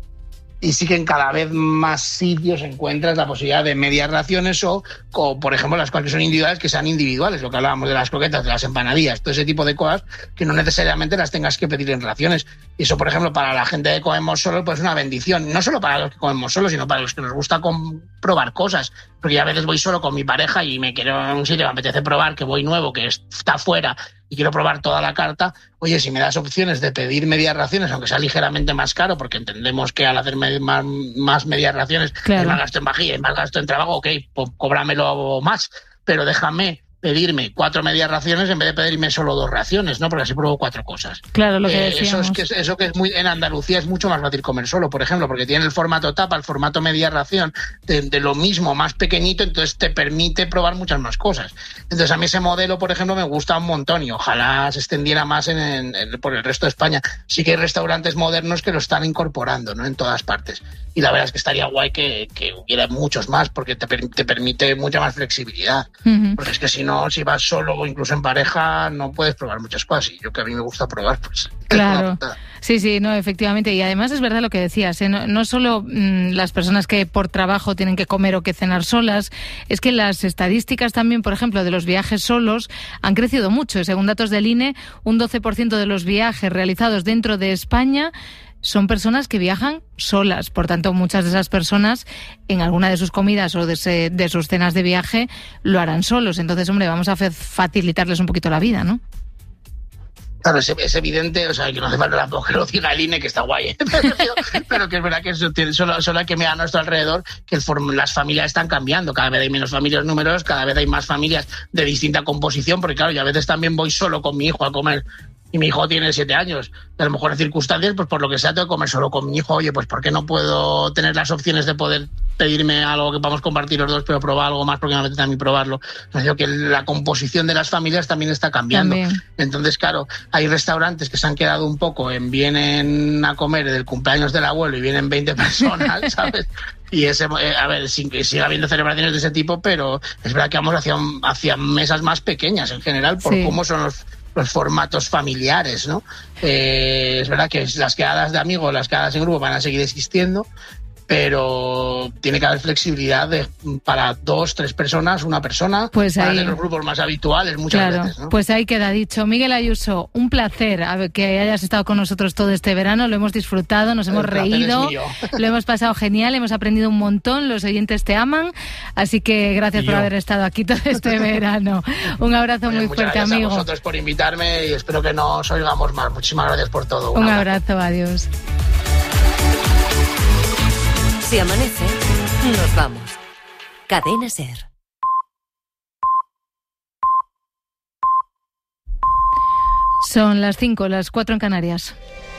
Y sí que en cada vez más sitios encuentras la posibilidad de medias raciones o, o, por ejemplo, las cosas que son individuales, que sean individuales, lo que hablábamos de las croquetas, de las empanadillas, todo ese tipo de cosas que no necesariamente las tengas que pedir en raciones. Y eso, por ejemplo, para la gente que comemos solo, pues es una bendición. No solo para los que comemos solo, sino para los que nos gusta probar cosas. Porque yo a veces voy solo con mi pareja y me quiero en un sitio, me apetece probar, que voy nuevo, que está fuera y quiero probar toda la carta. Oye, si me das opciones de pedir medias raciones, aunque sea ligeramente más caro, porque entendemos que al hacer más, más medias raciones claro. hay más gasto en vajilla, hay más gasto en trabajo, ok, pues cóbramelo más, pero déjame pedirme cuatro medias raciones en vez de pedirme solo dos raciones, ¿no? Porque así pruebo cuatro cosas. Claro, lo que eh, eso es que eso que es muy en Andalucía es mucho más fácil comer solo, por ejemplo, porque tiene el formato tapa, el formato media ración de, de lo mismo, más pequeñito, entonces te permite probar muchas más cosas. Entonces a mí ese modelo, por ejemplo, me gusta un montón y ojalá se extendiera más en, en, en, por el resto de España. Sí que hay restaurantes modernos que lo están incorporando, ¿no? En todas partes. Y la verdad es que estaría guay que, que hubiera muchos más, porque te, te permite mucha más flexibilidad. Uh-huh. Porque es que si no, si vas solo o incluso en pareja, no puedes probar muchas cosas. Y yo que a mí me gusta probar, pues... Claro. Sí, sí, no, efectivamente. Y además es verdad lo que decías, ¿eh? no, no solo mmm, las personas que por trabajo tienen que comer o que cenar solas, es que las estadísticas también, por ejemplo, de los viajes solos han crecido mucho. Según datos del I N E, un doce por ciento de los viajes realizados dentro de España son personas que viajan solas. Por tanto, muchas de esas personas en alguna de sus comidas o de, ese, de sus cenas de viaje lo harán solos. Entonces, hombre, vamos a facilitarles un poquito la vida, ¿no? Claro, es, es evidente, o sea, que no hace falta tampoco que lo diga el I N E, que está guay, ¿eh? pero, pero que es verdad que eso tiene, solo, solo hay que mirar a nuestro alrededor que el, las familias están cambiando, cada vez hay menos familias numerosas, cada vez hay más familias de distinta composición, porque claro, yo a veces también voy solo con mi hijo a comer, y mi hijo tiene siete años, y a lo mejor en circunstancias, pues por lo que sea, tengo que comer solo con mi hijo. Oye, pues ¿por qué no puedo tener las opciones de poder pedirme algo que podamos compartir los dos, pero probar algo más porque me apetece a mí probarlo? O sea, digo que la composición de las familias también está cambiando. También. Entonces, claro, hay restaurantes que se han quedado un poco en vienen a comer del cumpleaños del abuelo y vienen veinte personas, ¿sabes? Y ese, eh, a ver, sin que siga habiendo celebraciones de ese tipo, pero es verdad que vamos hacia, hacia mesas más pequeñas en general por sí. cómo son los los formatos familiares, ¿no? Eh, es verdad que las quedadas de amigos, las quedadas en grupo van a seguir existiendo, pero tiene que haber flexibilidad de, para dos, tres personas, una persona, pues para ahí, los grupos más habituales muchas claro, veces, ¿no? Pues ahí queda dicho. Miguel Ayuso, un placer que hayas estado con nosotros todo este verano, lo hemos disfrutado, nos hemos reído, lo hemos pasado genial, hemos aprendido un montón, los oyentes te aman, así que gracias por haber estado aquí todo este verano. Un abrazo Oye, muy fuerte, gracias amigo. A vosotros por invitarme y espero que nos oigamos más. Muchísimas gracias por todo. Un, un abrazo. abrazo, adiós. Si amanece, nos vamos. Cadena SER. Son las cinco, las cuatro en Canarias.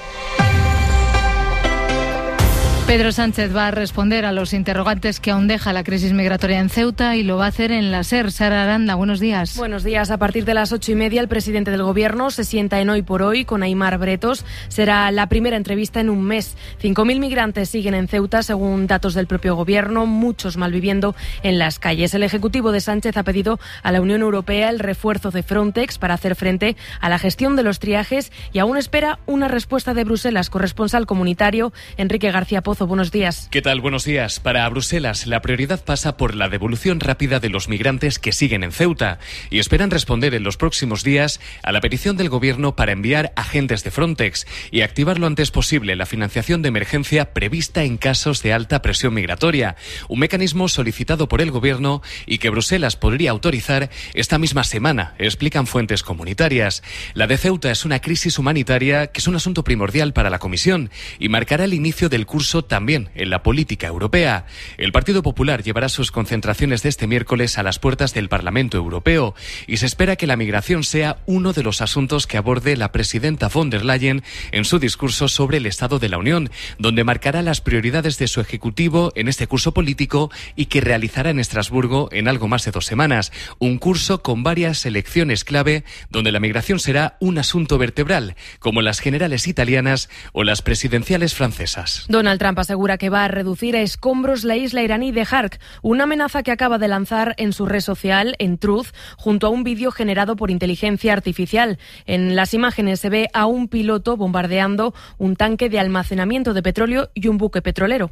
Pedro Sánchez va a responder a los interrogantes que aún deja la crisis migratoria en Ceuta y lo va a hacer en la SER. Sara Aranda, buenos días. Buenos días. A partir de las ocho y media, el presidente del Gobierno se sienta en Hoy por Hoy con Aimar Bretos. Será la primera entrevista en un mes. Cinco mil migrantes siguen en Ceuta, según datos del propio Gobierno, muchos malviviendo en las calles. El Ejecutivo de Sánchez ha pedido a la Unión Europea el refuerzo de Frontex para hacer frente a la gestión de los triajes y aún espera una respuesta de Bruselas. Corresponsal comunitario, Enrique García Pozo. Buenos días. ¿Qué tal? Buenos días. Para Bruselas, la prioridad pasa por la devolución rápida de los migrantes que siguen en Ceuta y esperan responder en los próximos días a la petición del Gobierno para enviar agentes de Frontex y activar lo antes posible la financiación de emergencia prevista en casos de alta presión migratoria, un mecanismo solicitado por el Gobierno y que Bruselas podría autorizar esta misma semana, explican fuentes comunitarias. La de Ceuta es una crisis humanitaria que es un asunto primordial para la Comisión y marcará el inicio del curso también en la política europea. El Partido Popular llevará sus concentraciones de este miércoles a las puertas del Parlamento Europeo y se espera que la migración sea uno de los asuntos que aborde la presidenta von der Leyen en su discurso sobre el Estado de la Unión, donde marcará las prioridades de su ejecutivo en este curso político y que realizará en Estrasburgo en algo más de dos semanas. Un curso con varias elecciones clave donde la migración será un asunto vertebral, como las generales italianas o las presidenciales francesas. Donald Trump asegura que va a reducir a escombros la isla iraní de Hark, una amenaza que acaba de lanzar en su red social, en Truth, junto a un vídeo generado por inteligencia artificial. En las imágenes se ve a un piloto bombardeando un tanque de almacenamiento de petróleo y un buque petrolero.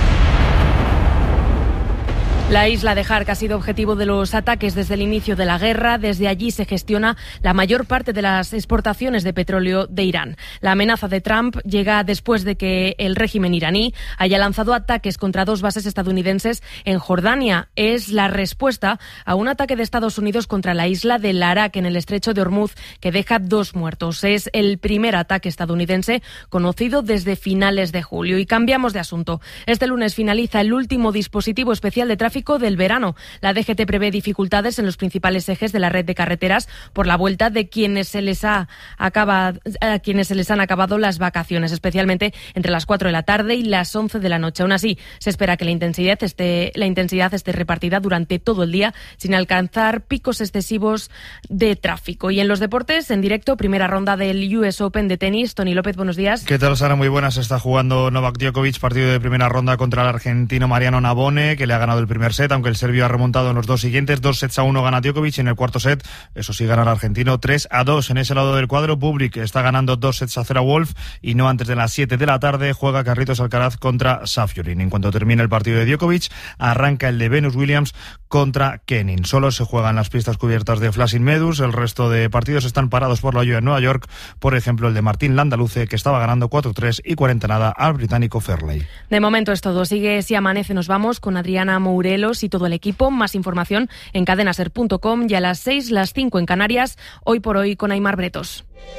La isla de Hark ha sido objetivo de los ataques desde el inicio de la guerra. Desde allí se gestiona la mayor parte de las exportaciones de petróleo de Irán. La amenaza de Trump llega después de que el régimen iraní haya lanzado ataques contra dos bases estadounidenses en Jordania. Es la respuesta a un ataque de Estados Unidos contra la isla de Larak en el estrecho de Hormuz, que deja dos muertos. Es el primer ataque estadounidense conocido desde finales de julio. Y cambiamos de asunto. Este lunes finaliza el último dispositivo especial de tráfico del verano. La D G T prevé dificultades en los principales ejes de la red de carreteras por la vuelta de quienes se les ha acabado, a quienes se les han acabado las vacaciones, especialmente entre las cuatro de la tarde y las once de la noche. Aún así, se espera que la intensidad esté, la intensidad esté repartida durante todo el día sin alcanzar picos excesivos de tráfico. Y en los deportes, en directo, primera ronda del U S Open de tenis. Tony López, buenos días. ¿Qué tal, Sara? Muy buenas. Está jugando Novak Djokovic, partido de primera ronda contra el argentino Mariano Navone, que le ha ganado el primer set, aunque el serbio ha remontado en los dos siguientes. Dos sets a uno gana Djokovic y en el cuarto set, eso sí, gana el argentino tres a dos. En ese lado del cuadro, Bublik está ganando dos sets a cero a Wolf y no antes de las siete de la tarde juega Carlitos Alcaraz contra Safiullin. En cuanto termine el partido de Djokovic, arranca el de Venus Williams contra Kenin. Solo se juegan las pistas cubiertas de Flushing Meadows. El resto de partidos están parados por la lluvia en Nueva York. Por ejemplo, el de Martín Landaluce, que estaba ganando cuatro tres y cuarenta nada al británico Fairley. De momento es todo. Sigue Si Amanece. Nos vamos con Adriana Mourelos y todo el equipo. Más información en cadenaser punto com y a las seis, las cinco en Canarias. Hoy por hoy con Aimar Bretos.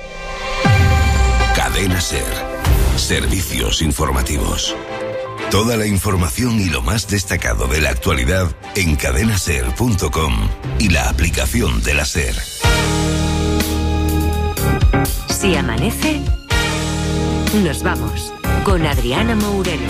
Cadena Ser. Servicios informativos. Toda la información y lo más destacado de la actualidad en cadenaser punto com y la aplicación de la Ser. Si amanece, nos vamos con Adriana Mourelos.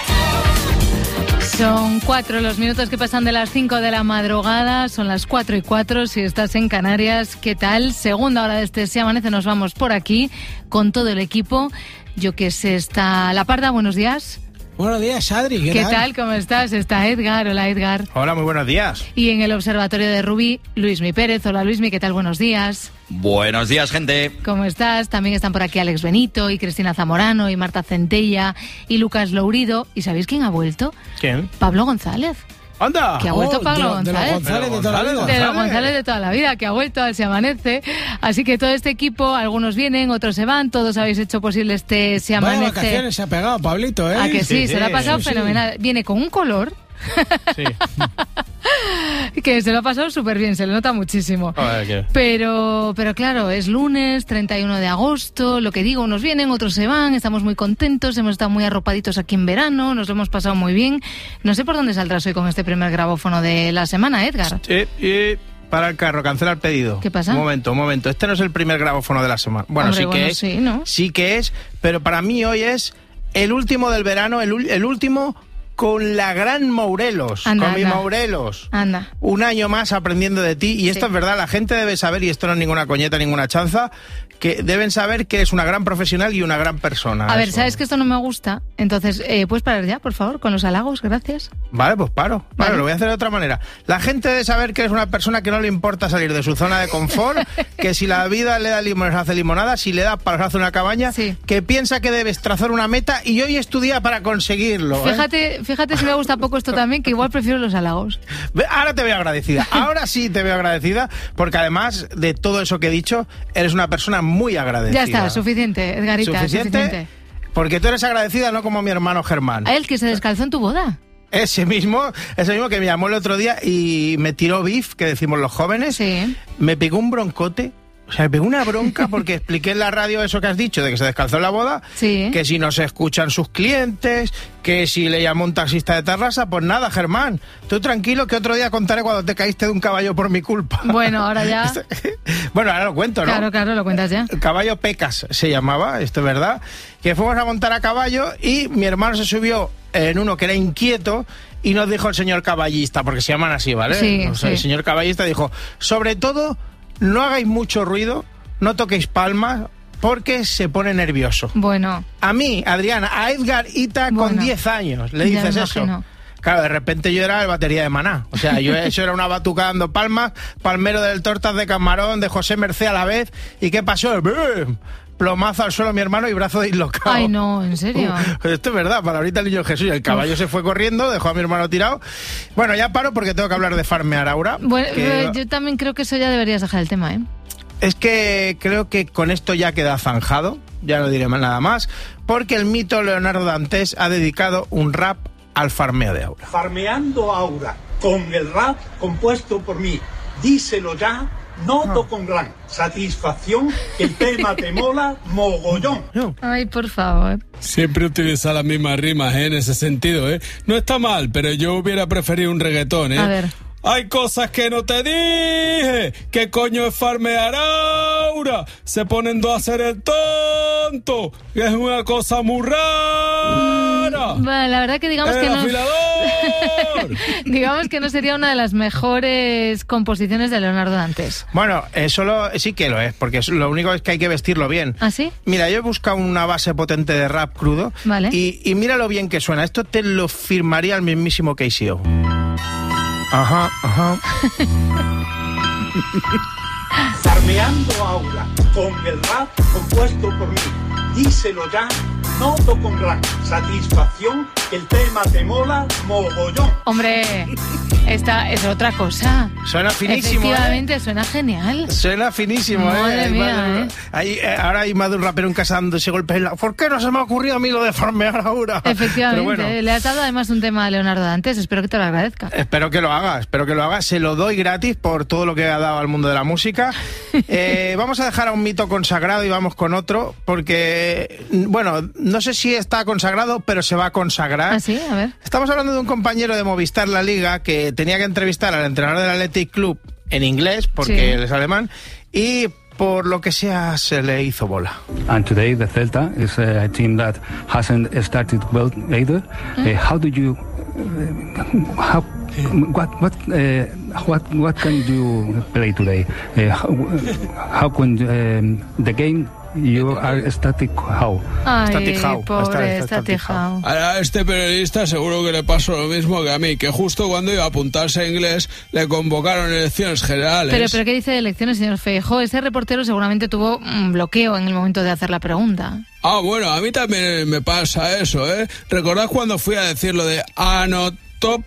Son cuatro los minutos que pasan de las cinco de la madrugada, son las cuatro y cuatro si estás en Canarias. ¿Qué tal? Segunda hora de este Si Amanece, nos vamos por aquí con todo el equipo. Yo que sé, está La Parda, buenos días. Buenos días, Adri. ¿Qué, ¿Qué tal? tal? ¿Cómo estás? Está Edgar. Hola, Edgar. Hola, muy buenos días. Y en el Observatorio de Rubí, Luismi Pérez. Hola, Luismi. ¿Qué tal? Buenos días. Buenos días, gente. ¿Cómo estás? También están por aquí Alex Benito y Cristina Zamorano y Marta Centella y Lucas Lourido. ¿Y sabéis quién ha vuelto? ¿Quién? Pablo González. ¡Anda! Que ha vuelto Oh, Pablo de, González. De los González de toda la vida. De los González de toda la vida, que ha vuelto al Se Amanece. Así que todo este equipo, algunos vienen, otros se van, todos habéis hecho posible este Se Amanece. Vaya vacaciones se ha pegado, Pablito, ¿eh? ¿A que sí? Sí, Se sí, lo ha pasado sí, fenomenal. sí. Viene con un color... Sí. que se lo ha pasado súper bien, se le nota muchísimo. Joder, ¿qué? Pero, pero claro, es lunes, treinta y uno de agosto, lo que digo, unos vienen, otros se van, estamos muy contentos, hemos estado muy arropaditos aquí en verano, nos lo hemos pasado muy bien. No sé por dónde saldrás hoy con este primer grabófono de la semana, Edgar. Eh, eh, para el carro, cancela el pedido. ¿Qué pasa? Un momento, un momento. Este no es el primer grabófono de la semana. Bueno, Hombre, sí que bueno, es. sí, ¿no? Sí que es, pero para mí hoy es el último del verano, el, el último con la gran Mourelos, Anda, con mi anda. Mourelos. Anda. Un año más aprendiendo de ti, y esto Sí. es verdad, la gente debe saber, y esto no es ninguna coñeta, ninguna chanza, que deben saber que es una gran profesional y una gran persona. A ver, Eso. ¿sabes que esto no me gusta? Entonces, eh, ¿puedes parar ya, por favor, con los halagos? Gracias. Vale, pues paro. Vale, Vale. lo voy a hacer de otra manera. La gente debe saber que eres una persona que no le importa salir de su zona de confort, que si la vida le da limones hace limonada, si le da palos hace una cabaña, Sí. que piensa que debes trazar una meta y hoy es tu día para conseguirlo. ¿eh? Fíjate, fíjate si me gusta poco esto también, que igual prefiero los halagos. Ve, ahora te veo agradecida. Ahora sí te veo agradecida, porque además de todo eso que he dicho, eres una persona muy agradecida. Ya está, suficiente, Edgarita, ¿Suficiente? suficiente. Porque tú eres agradecida, no como mi hermano Germán. A él que se descalzó en tu boda. Ese mismo, ese mismo que me llamó el otro día y me tiró beef, que decimos los jóvenes. Sí. Me pegó un broncote O sea, me pegó una bronca porque expliqué en la radio eso que has dicho, de que se descalzó en la boda, sí. que si no se escuchan sus clientes, que si le llamó un taxista de Tarrasa, pues nada, Germán, tú tranquilo que otro día contaré cuando te caíste de un caballo por mi culpa. Bueno, ahora ya... Bueno, ahora lo cuento, ¿no? Claro, claro, lo cuentas ya. El caballo Pecas se llamaba, esto es verdad, que fuimos a montar a caballo y mi hermano se subió en uno que era inquieto y nos dijo el señor caballista, porque se llaman así, ¿vale? Sí, o sea, sí. El señor caballista dijo, sobre todo... no hagáis mucho ruido, no toquéis palmas, porque se pone nervioso. Bueno. A mí, Adriana, a Edgar Ita bueno, con diez años, le dices eso. Claro, de repente yo era el batería de Maná. O sea, yo eso era una batuca dando palmas, palmero del Tortas de Camarón, de José Mercé a la vez. ¿Y qué pasó? ¡Bum! Plomazo al suelo mi hermano y brazo dislocado. Ay, no, ¿en serio? Uh, esto es verdad, para ahorita el niño Jesús. El caballo Uf. se fue corriendo, dejó a mi hermano tirado. Bueno, ya paro porque tengo que hablar de farmear ahora. Bueno, que... yo también creo que eso ya deberías dejar el tema, ¿eh? Es que creo que con esto ya queda zanjado, ya no diré nada más, porque el mito Leonardo Dantes ha dedicado un rap al farmeo de Aura. Farmeando Aura, con el rap compuesto por mí, díselo ya. Noto no. con gran satisfacción que el tema te mola mogollón. No. Ay, por favor. Siempre utiliza las mismas rimas, ¿eh? En ese sentido, ¿eh? No está mal, pero yo hubiera preferido un reggaetón, ¿eh? A ver. Hay cosas que no te dije. ¿Qué coño es farmear Aura? Se ponen dos a hacer el tonto. Es una cosa muy rara. Mm, bueno, la verdad que digamos ¡El que no... afilador! digamos que no sería una de las mejores composiciones de Leonardo Dantes. Bueno, eso lo, sí que lo es, porque lo único es que hay que vestirlo bien. ¿Ah, sí? Mira, yo he buscado una base potente de rap crudo. Vale. Y, y mira lo bien que suena. Esto te lo firmaría el mismísimo K C O. Ajá, ajá. Farmeando Aura, con el rap compuesto por mí, díselo ya, noto con gran satisfacción que el tema te mola mogollón. Hombre, esta es otra cosa. Suena finísimo. Efectivamente, ¿eh? Suena genial. Suena finísimo, Madre ¿eh? Mía, hay, ¿eh? Hay, eh, ahora hay más de un rapero en casa dándose golpes en la... ¿Por qué no se me ha ocurrido a mí lo de farmear ahora? Efectivamente. Bueno, le has dado además un tema a Leonardo Dantes. Espero que te lo agradezca. Espero que lo haga, espero que lo haga. Se lo doy gratis por todo lo que ha dado al mundo de la música. eh, vamos a dejar a un mito consagrado y vamos con otro, porque, bueno, no sé si está consagrado, pero se va a consagrar. ¿Ah, sí? A ver. Estamos hablando de un compañero de Movistar La Liga que tenía que entrevistar al entrenador del Athletic Club en inglés, porque sí. él es alemán, y por lo que sea se le hizo bola. And today the Celta is a team that hasn't started well either. Mm. Uh, how do you uh, how what what uh, what what can you play today? Uh, how, how can um, the game you are static how? Ay, static how. Pobre static how. A este periodista seguro que le pasó lo mismo que a mí, que justo cuando iba a apuntarse a inglés le convocaron elecciones generales. Pero, pero ¿qué dice de elecciones, señor Feijóo? Ese reportero seguramente tuvo un bloqueo en el momento de hacer la pregunta. Ah, bueno, a mí también me pasa eso, ¿eh? ¿Recordad cuando fui a decir lo de anotop?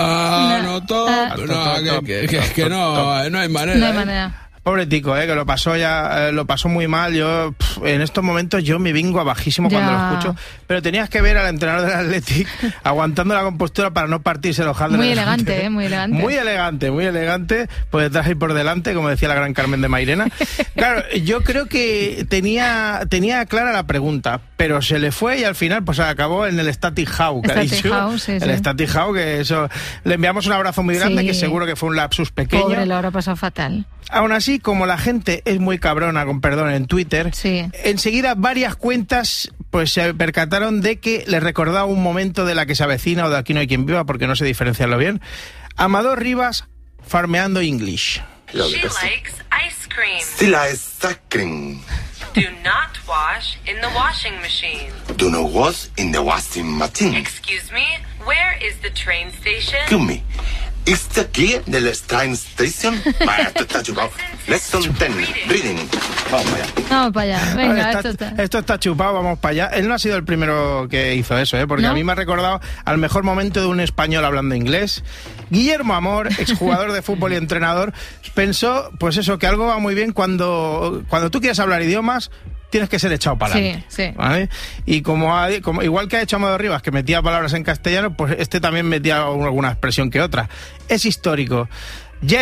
Anotop? No, no, que, que, que, que no, no hay manera. No hay ¿eh? manera. Pobre tico, eh, que lo pasó ya, eh, lo pasó muy mal. Yo, pff, en estos momentos, yo me vengo a bajísimo ya. cuando lo escucho. Pero tenías que ver al entrenador del Athletic aguantando la compostura para no partirse los jardines. Muy elegante, eh, muy elegante. Muy elegante, muy elegante. Por detrás y por delante, como decía la gran Carmen de Mairena. Claro, yo creo que tenía, tenía clara la pregunta, pero se le fue y al final, pues acabó en el static how, que static ha dicho. How, sí, el sí. static how, que eso. Le enviamos un abrazo muy grande, sí. que seguro que fue un lapsus pequeño. Pobre, lo habrá pasado fatal. Aún así, como la gente es muy cabrona, con perdón, en Twitter, sí. enseguida varias cuentas pues se percataron de que le recordaba un momento de La que se avecina o de Aquí no hay quien viva, porque no sé diferenciarlo bien. Amador Rivas farmeando English. She likes ice cream. Still ice cream. Do not wash in the washing machine. Do not wash in the washing machine. Excuse me, where is the train station? Excuse me. Is the key de la train station? Vaya, esto está chupado. Lesson ten, reading. Vamos para allá. Vamos para allá. Venga, está, esto está... Esto está chupado, vamos para allá. Él no ha sido el primero que hizo eso, ¿eh? Porque ¿no? A mí me ha recordado al mejor momento de un español hablando inglés. Guillermo Amor, exjugador de fútbol y entrenador, pensó, pues eso, que algo va muy bien cuando, cuando tú quieres hablar idiomas, tienes que ser echado para adelante. Sí, sí. ¿Vale? Y como, ha, como igual que ha hecho Amador Rivas, que metía palabras en castellano, pues este también metía alguna expresión que otra. Es histórico. Yeah,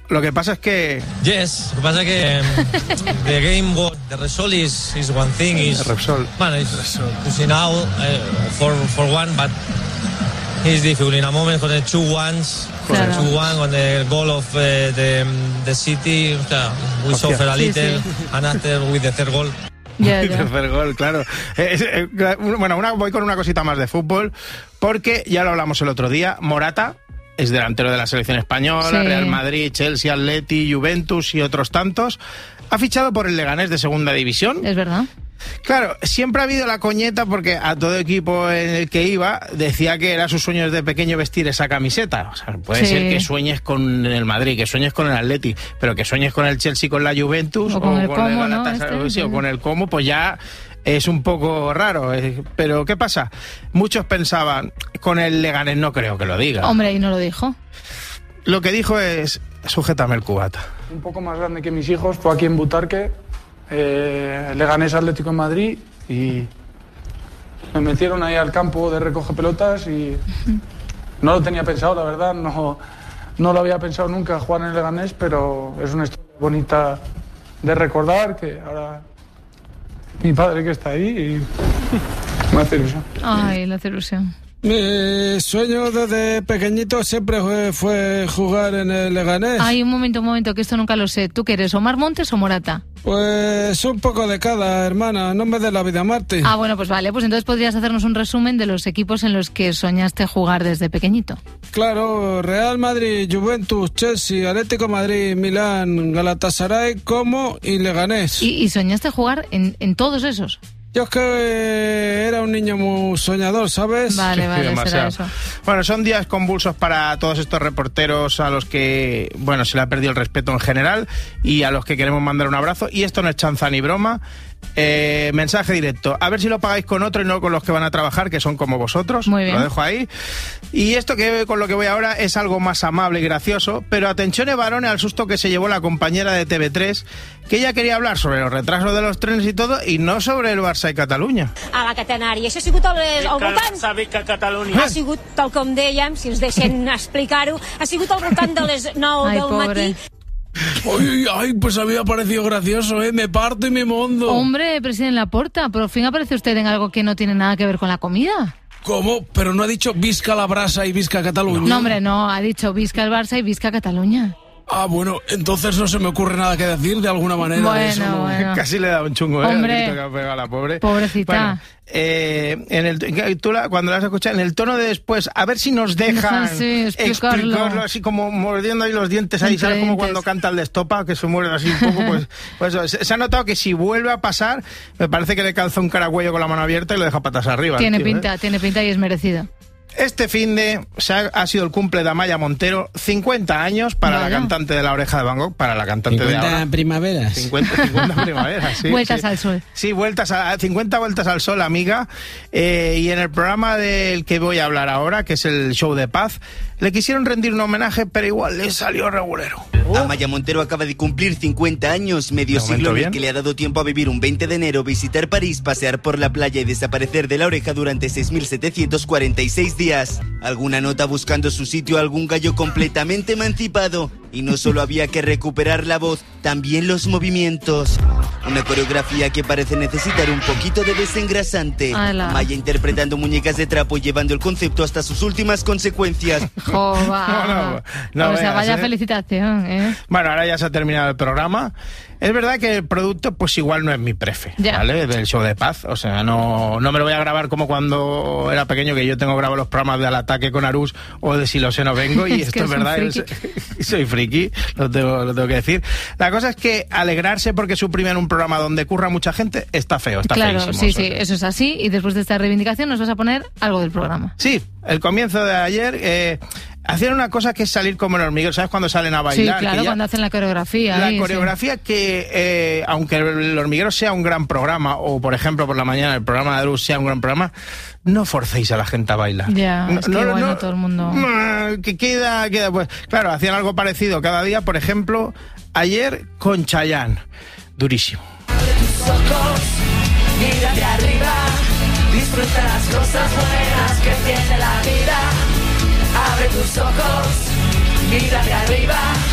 Lo que pasa es que... Yes, lo que pasa es que um, the game, what, the result is, is one thing. Is, Repsol. Bueno, it's, you see now, uh, for, for one, but it's difficult. In a moment, con the two ones, claro. two one, con the goal of uh, the, the City, o sea, we Hostia. suffer a little, sí, sí. and after with the third goal. Yeah, yeah. Tercer gol, claro. Eh, eh, bueno, una, voy con una cosita más de fútbol, porque ya lo hablamos el otro día. Morata es delantero de la selección española, sí. Real Madrid, Chelsea, Atleti, Juventus y otros tantos. Ha fichado por el Leganés de segunda división. Es verdad. Claro, siempre ha habido la coñeta porque a todo equipo en el que iba decía que era su sueño desde pequeño vestir esa camiseta. O sea, puede sí. ser que sueñes con el Madrid, que sueñes con el Atleti, pero que sueñes con el Chelsea, con la Juventus o con o el con Como, el ¿no? Galatasaray, sí, o con el Como, pues ya es un poco raro. Pero ¿qué pasa? Muchos pensaban, con el Leganés no creo que lo diga. Hombre, y no lo dijo. Lo que dijo es, sujétame el cubata. Un poco más grande que mis hijos, fue aquí en Butarque, eh, Leganés Atlético en Madrid, y me metieron ahí al campo de recoge pelotas y no lo tenía pensado, la verdad, no, no lo había pensado nunca jugar en el Leganés, pero es una historia bonita de recordar, que ahora mi padre que está ahí y me hace ilusión. Ay, la hace ilusión. Mi sueño desde pequeñito siempre fue, fue jugar en el Leganés. Ay, un momento, un momento, que esto nunca lo sé. ¿Tú qué eres, Omar Montes o Morata? Pues un poco de cada, hermana, no me des la vida, Marti. Ah, bueno, pues vale, pues entonces podrías hacernos un resumen de los equipos en los que soñaste jugar desde pequeñito. Claro, Real Madrid, Juventus, Chelsea, Atlético Madrid, Milán, Galatasaray, Como y Leganés. ¿Y, y soñaste jugar en, en todos esos? Yo es que era un niño muy soñador, ¿sabes? Vale, vale, sí, será eso. Bueno, son días convulsos para todos estos reporteros a los que, bueno, se le ha perdido el respeto en general y a los que queremos mandar un abrazo. Y esto no es chanza ni broma. Eh, mensaje directo. A ver si lo pagáis con otro y no con los que van a trabajar, que son como vosotros. Muy bien. Lo dejo ahí. Y esto que con lo que voy ahora es algo más amable y gracioso, pero atención, varones, al susto que se llevó la compañera de T V tres, que ella quería hablar sobre los retrasos de los trenes y todo, y no sobre el Barça i Catalunya. A la catenària. Això ha sigut el, el voltant... Sabe que Catalunya... Ha sigut, tal com dèiem, si ens deixen explicar-ho, ha sigut al voltant de les nou Ai, del pobre. matí. Ay, ay, pues a mí me ha parecido gracioso, ¿eh? Me parto y me mondo. Hombre, presidente Laporta, por fin aparece usted en algo que no tiene nada que ver con la comida. ¿Cómo? Pero no ha dicho visca la brasa y visca Cataluña. No, hombre, no, ha dicho visca el Barça y visca Cataluña. Ah, bueno, entonces no se me ocurre nada que decir de alguna manera. Bueno, de eso, ¿no? bueno. Casi le da un chungo, ¿eh? Hombre, el grito que ha pegado a la pobre. Pobrecita. Bueno, eh, en el, tú la, cuando la has escuchado, en el tono de después, a ver si nos dejan sí, explicarlo. explicarlo así como mordiendo ahí los dientes ahí, ¿sabes? Como cuando canta el de Estopa, que se muerde así un poco, pues, pues eso. Se, se ha notado que si vuelve a pasar, me parece que le calza un caragüello con la mano abierta y lo deja patas arriba. Tiene tío, pinta, ¿eh? tiene pinta y es merecido. Este finde se ha, ha sido el cumple de Amaya Montero, cincuenta años para Vaya. la cantante de La Oreja de Van Gogh, para la cantante de ahora. cincuenta primaveras. cincuenta, cincuenta primaveras, sí. Vueltas sí. al sol. Sí, vueltas a, cincuenta vueltas al sol, amiga. Eh, y en el programa del que voy a hablar ahora, que es el Show de Paz, le quisieron rendir un homenaje, pero igual le salió regulero. Amaya Montero acaba de cumplir cincuenta años, medio siglo en el que le ha dado tiempo a vivir un veinte de enero, visitar París, pasear por la playa y desaparecer de La Oreja durante seis mil setecientos cuarenta y seis días. Alguna nota buscando su sitio, algún gallo completamente emancipado. Y no solo había que recuperar la voz, también los movimientos. Una coreografía que parece necesitar un poquito de desengrasante. Ala. Amaya interpretando muñecas de trapo y llevando el concepto hasta sus últimas consecuencias. Jova. No, no, o sea, veas, vaya ¿eh? felicitación, ¿eh? Bueno, ahora ya se ha terminado el programa. Es verdad que el producto pues igual no es mi prefe, Ya. ¿vale? Del Show de Paz. O sea, no, no me lo voy a grabar como cuando era pequeño, que yo tengo grabado los programas de Al Ataque con Arús o de Si lo sé no vengo, y Es esto que es es un verdad. friki. es- soy friki, lo tengo, lo tengo que decir. La cosa es que alegrarse porque suprimen un programa donde curra mucha gente está feo, está Claro, feísimo. sí, o sea sí, que- eso es así. Y después de esta reivindicación nos vas a poner algo del programa. Sí, el comienzo de ayer... Eh, hacían una cosa que es salir como el hormiguero, ¿sabes? Cuando salen a bailar. Sí, claro, que ya- cuando hacen la coreografía. La ahí, sí. coreografía que, eh, aunque el hormiguero sea un gran programa, o por ejemplo por la mañana el programa de Arús sea un gran programa, no forcéis a la gente a bailar. Ya, No- es que no- bueno, no- todo el mundo... Mm, Que queda, queda, pues, claro, hacían algo parecido cada día, por ejemplo, ayer con Chayanne. Durísimo. Tus ojos, mira de arriba, disfruta las cosas buenas que tiene la vida. Abre tus ojos, mira de arriba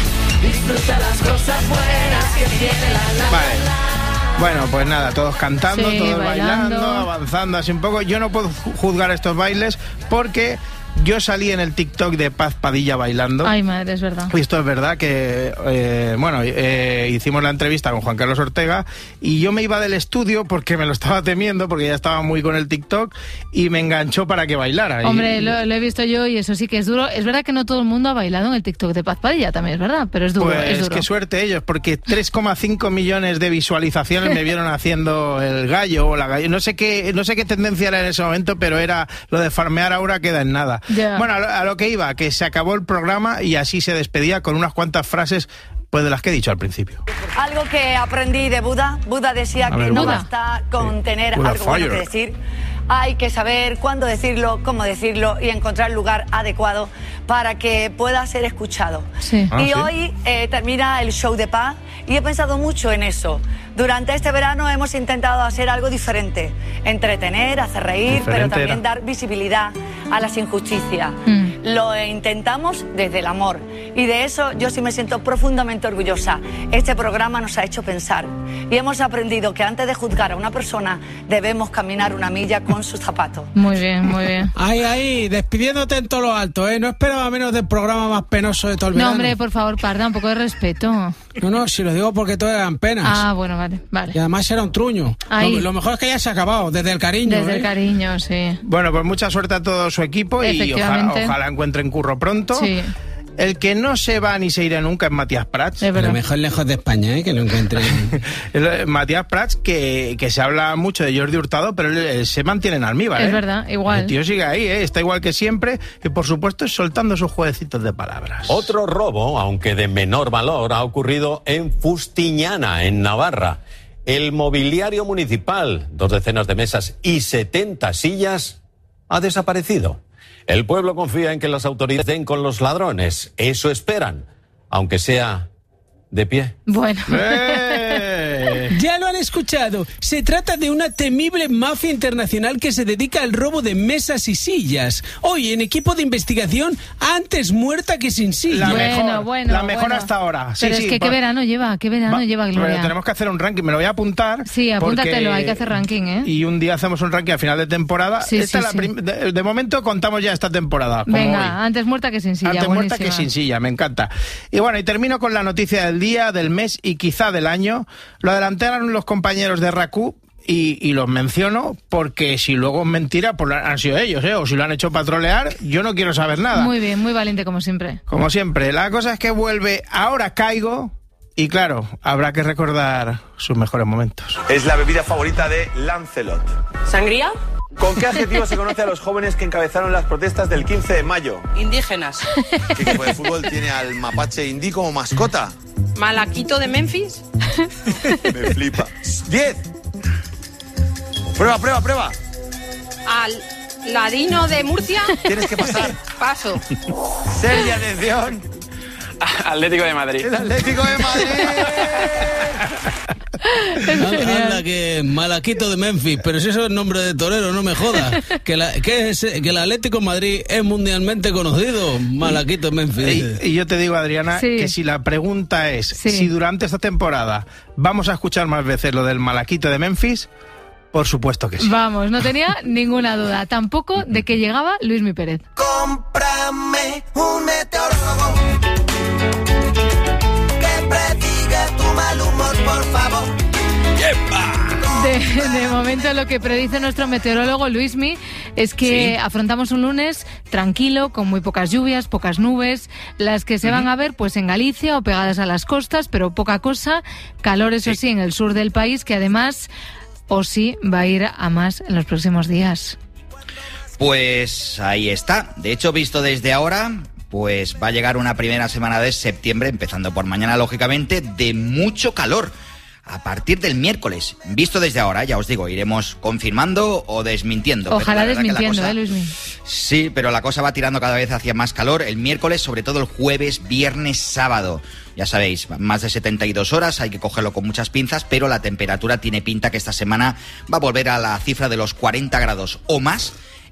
disfruta las cosas buenas que tiene la la. Vale. Bueno, pues nada, todos cantando, Sí, todos bailando. bailando, avanzando así un poco. Yo no puedo ju- juzgar estos bailes porque yo salí en el TikTok de Paz Padilla bailando. Ay, madre, es verdad. Y esto es verdad que, eh, bueno, eh, hicimos la entrevista con Juan Carlos Ortega y yo me iba del estudio porque me lo estaba temiendo, porque ya estaba muy con el TikTok y me enganchó para que bailara. Y- Hombre, lo, lo he visto yo y eso sí que es duro. Es verdad que no todo el mundo ha bailado en el TikTok de Paz Padilla, también es verdad, pero es duro, Pues es duro. qué suerte ellos, porque tres coma cinco millones de visualizaciones me vieron haciendo el gallo o la gallo. No sé qué, no sé qué tendencia era en ese momento, pero era lo de farmear ahora queda en nada. Ya. Bueno, a lo, a lo que iba, que se acabó el programa y así se despedía con unas cuantas frases, pues de las que he dicho al principio. Algo que aprendí de Buda. Buda decía A que ver, no Buda. basta con tener Buda algo bueno fire. que decir. Hay que saber cuándo decirlo, cómo decirlo y encontrar el lugar adecuado para que pueda ser escuchado. Sí. y Ah, hoy eh, termina el show de Paz y he pensado mucho en eso. Durante este verano hemos intentado hacer algo diferente, entretener, hacer reír, Diferente pero también era. dar visibilidad a las injusticias. Mm. Lo intentamos desde el amor y de eso yo sí me siento profundamente orgullosa. Este programa nos ha hecho pensar y hemos aprendido que antes de juzgar a una persona debemos caminar una milla con sus zapatos. Muy bien, muy bien. Ahí, ahí, despidiéndote en todo lo alto, ¿eh? No esperaba menos del programa más penoso de todo el No, verano. hombre, por favor, Parda, un poco de respeto. No, no, si lo digo porque todo eran penas. Ah, bueno, vale, vale. Y además era un truño. Ahí. Lo, lo mejor es que ya se ha acabado, desde el cariño. Desde ¿eh? el cariño, sí. Bueno, pues mucha suerte a todo su equipo y ojalá, Efectivamente. ojalá encuentren curro pronto. Sí. El que no se va ni se irá nunca es Matías Prats. A lo mejor lejos de España, ¿eh? Que lo encuentren. El- Matías Prats, que, que se habla mucho de Jordi Hurtado, pero él, él se mantiene en almíbar. Es ¿eh? verdad, igual. El tío sigue ahí, ¿eh? Está igual que siempre y por supuesto soltando sus jueguecitos de palabras. Otro robo, aunque de menor valor, ha ocurrido en Fustiñana, en Navarra. El mobiliario municipal, dos decenas de mesas y setenta sillas, ha desaparecido. El pueblo confía en que las autoridades den con los ladrones. Eso esperan, aunque sea de pie. Bueno. Ya lo han escuchado. Se trata de una temible mafia internacional que se dedica al robo de mesas y sillas. Hoy, en equipo de investigación, antes muerta que sin silla. La bueno, mejor, bueno, la mejor bueno. hasta ahora. Sí, Pero sí, es que va- qué verano lleva, qué verano va- lleva, Gloria. Pero tenemos que hacer un ranking, me lo voy a apuntar. Sí, apúntatelo, porque- hay que hacer ranking, ¿eh? Y un día hacemos un ranking a final de temporada. Sí, Esta sí, es la sí. prim- de, de momento contamos ya esta temporada. Como Venga, hoy. antes muerta que sin silla. Antes muerta que buenísima. sin silla, me encanta. Y bueno, y termino con la noticia del día, del mes y quizá del año. Lo adelantaron los compañeros de R A C U y, y los menciono porque si luego es mentira, pues han sido ellos, ¿eh? O si lo han hecho patrolear, yo no quiero saber nada. Muy bien, muy valiente como siempre. Como siempre, la cosa es que vuelve Ahora Caigo y claro, habrá que recordar sus mejores momentos. Es la bebida favorita de Lancelot. ¿Sangría? ¿Con qué adjetivo se conoce a los jóvenes que encabezaron las protestas del quince de mayo? Indígenas. ¿Qué equipo de fútbol tiene al mapache indí como mascota? ¿Malaquito de Memphis? Me flipa. ¡Diez! Prueba, prueba, prueba. ¿Al ladino de Murcia? Tienes que pasar. Paso. Seria atención. Atlético de Madrid. El Atlético de Madrid. Anda, que Malaquito de Memphis, pero si eso es nombre de torero, no me jodas. Que, la, que, es, que el Atlético de Madrid es mundialmente conocido, Malaquito de Memphis. Y, y yo te digo, Adriana, Sí. que si la pregunta es Sí. si durante esta temporada vamos a escuchar más veces lo del Malaquito de Memphis, por supuesto que sí. Vamos, no tenía ninguna duda. Tampoco de que llegaba Luismi Pérez. Cómprame un meteorólogo que prediga tu mal humor, por favor. De, de momento lo que predice nuestro meteorólogo Luismi es que Sí. afrontamos un lunes tranquilo, con muy pocas lluvias, pocas nubes, las que se van a ver pues en Galicia o pegadas a las costas, pero poca cosa, calor eso sí en el sur del país, que además o sí va a ir a más en los próximos días. Pues ahí está. De hecho, visto desde ahora, pues va a llegar una primera semana de septiembre, empezando por mañana, lógicamente, de mucho calor. A partir del miércoles, visto desde ahora, ya os digo, iremos confirmando o desmintiendo. pero Ojalá la verdad que la desmintiendo, cosa- ¿eh, Luismi? Sí, pero la cosa va tirando cada vez hacia más calor. El miércoles, sobre todo el jueves, viernes, sábado. Ya sabéis, más de setenta y dos horas, hay que cogerlo con muchas pinzas, pero la temperatura tiene pinta que esta semana va a volver a la cifra de los cuarenta grados o más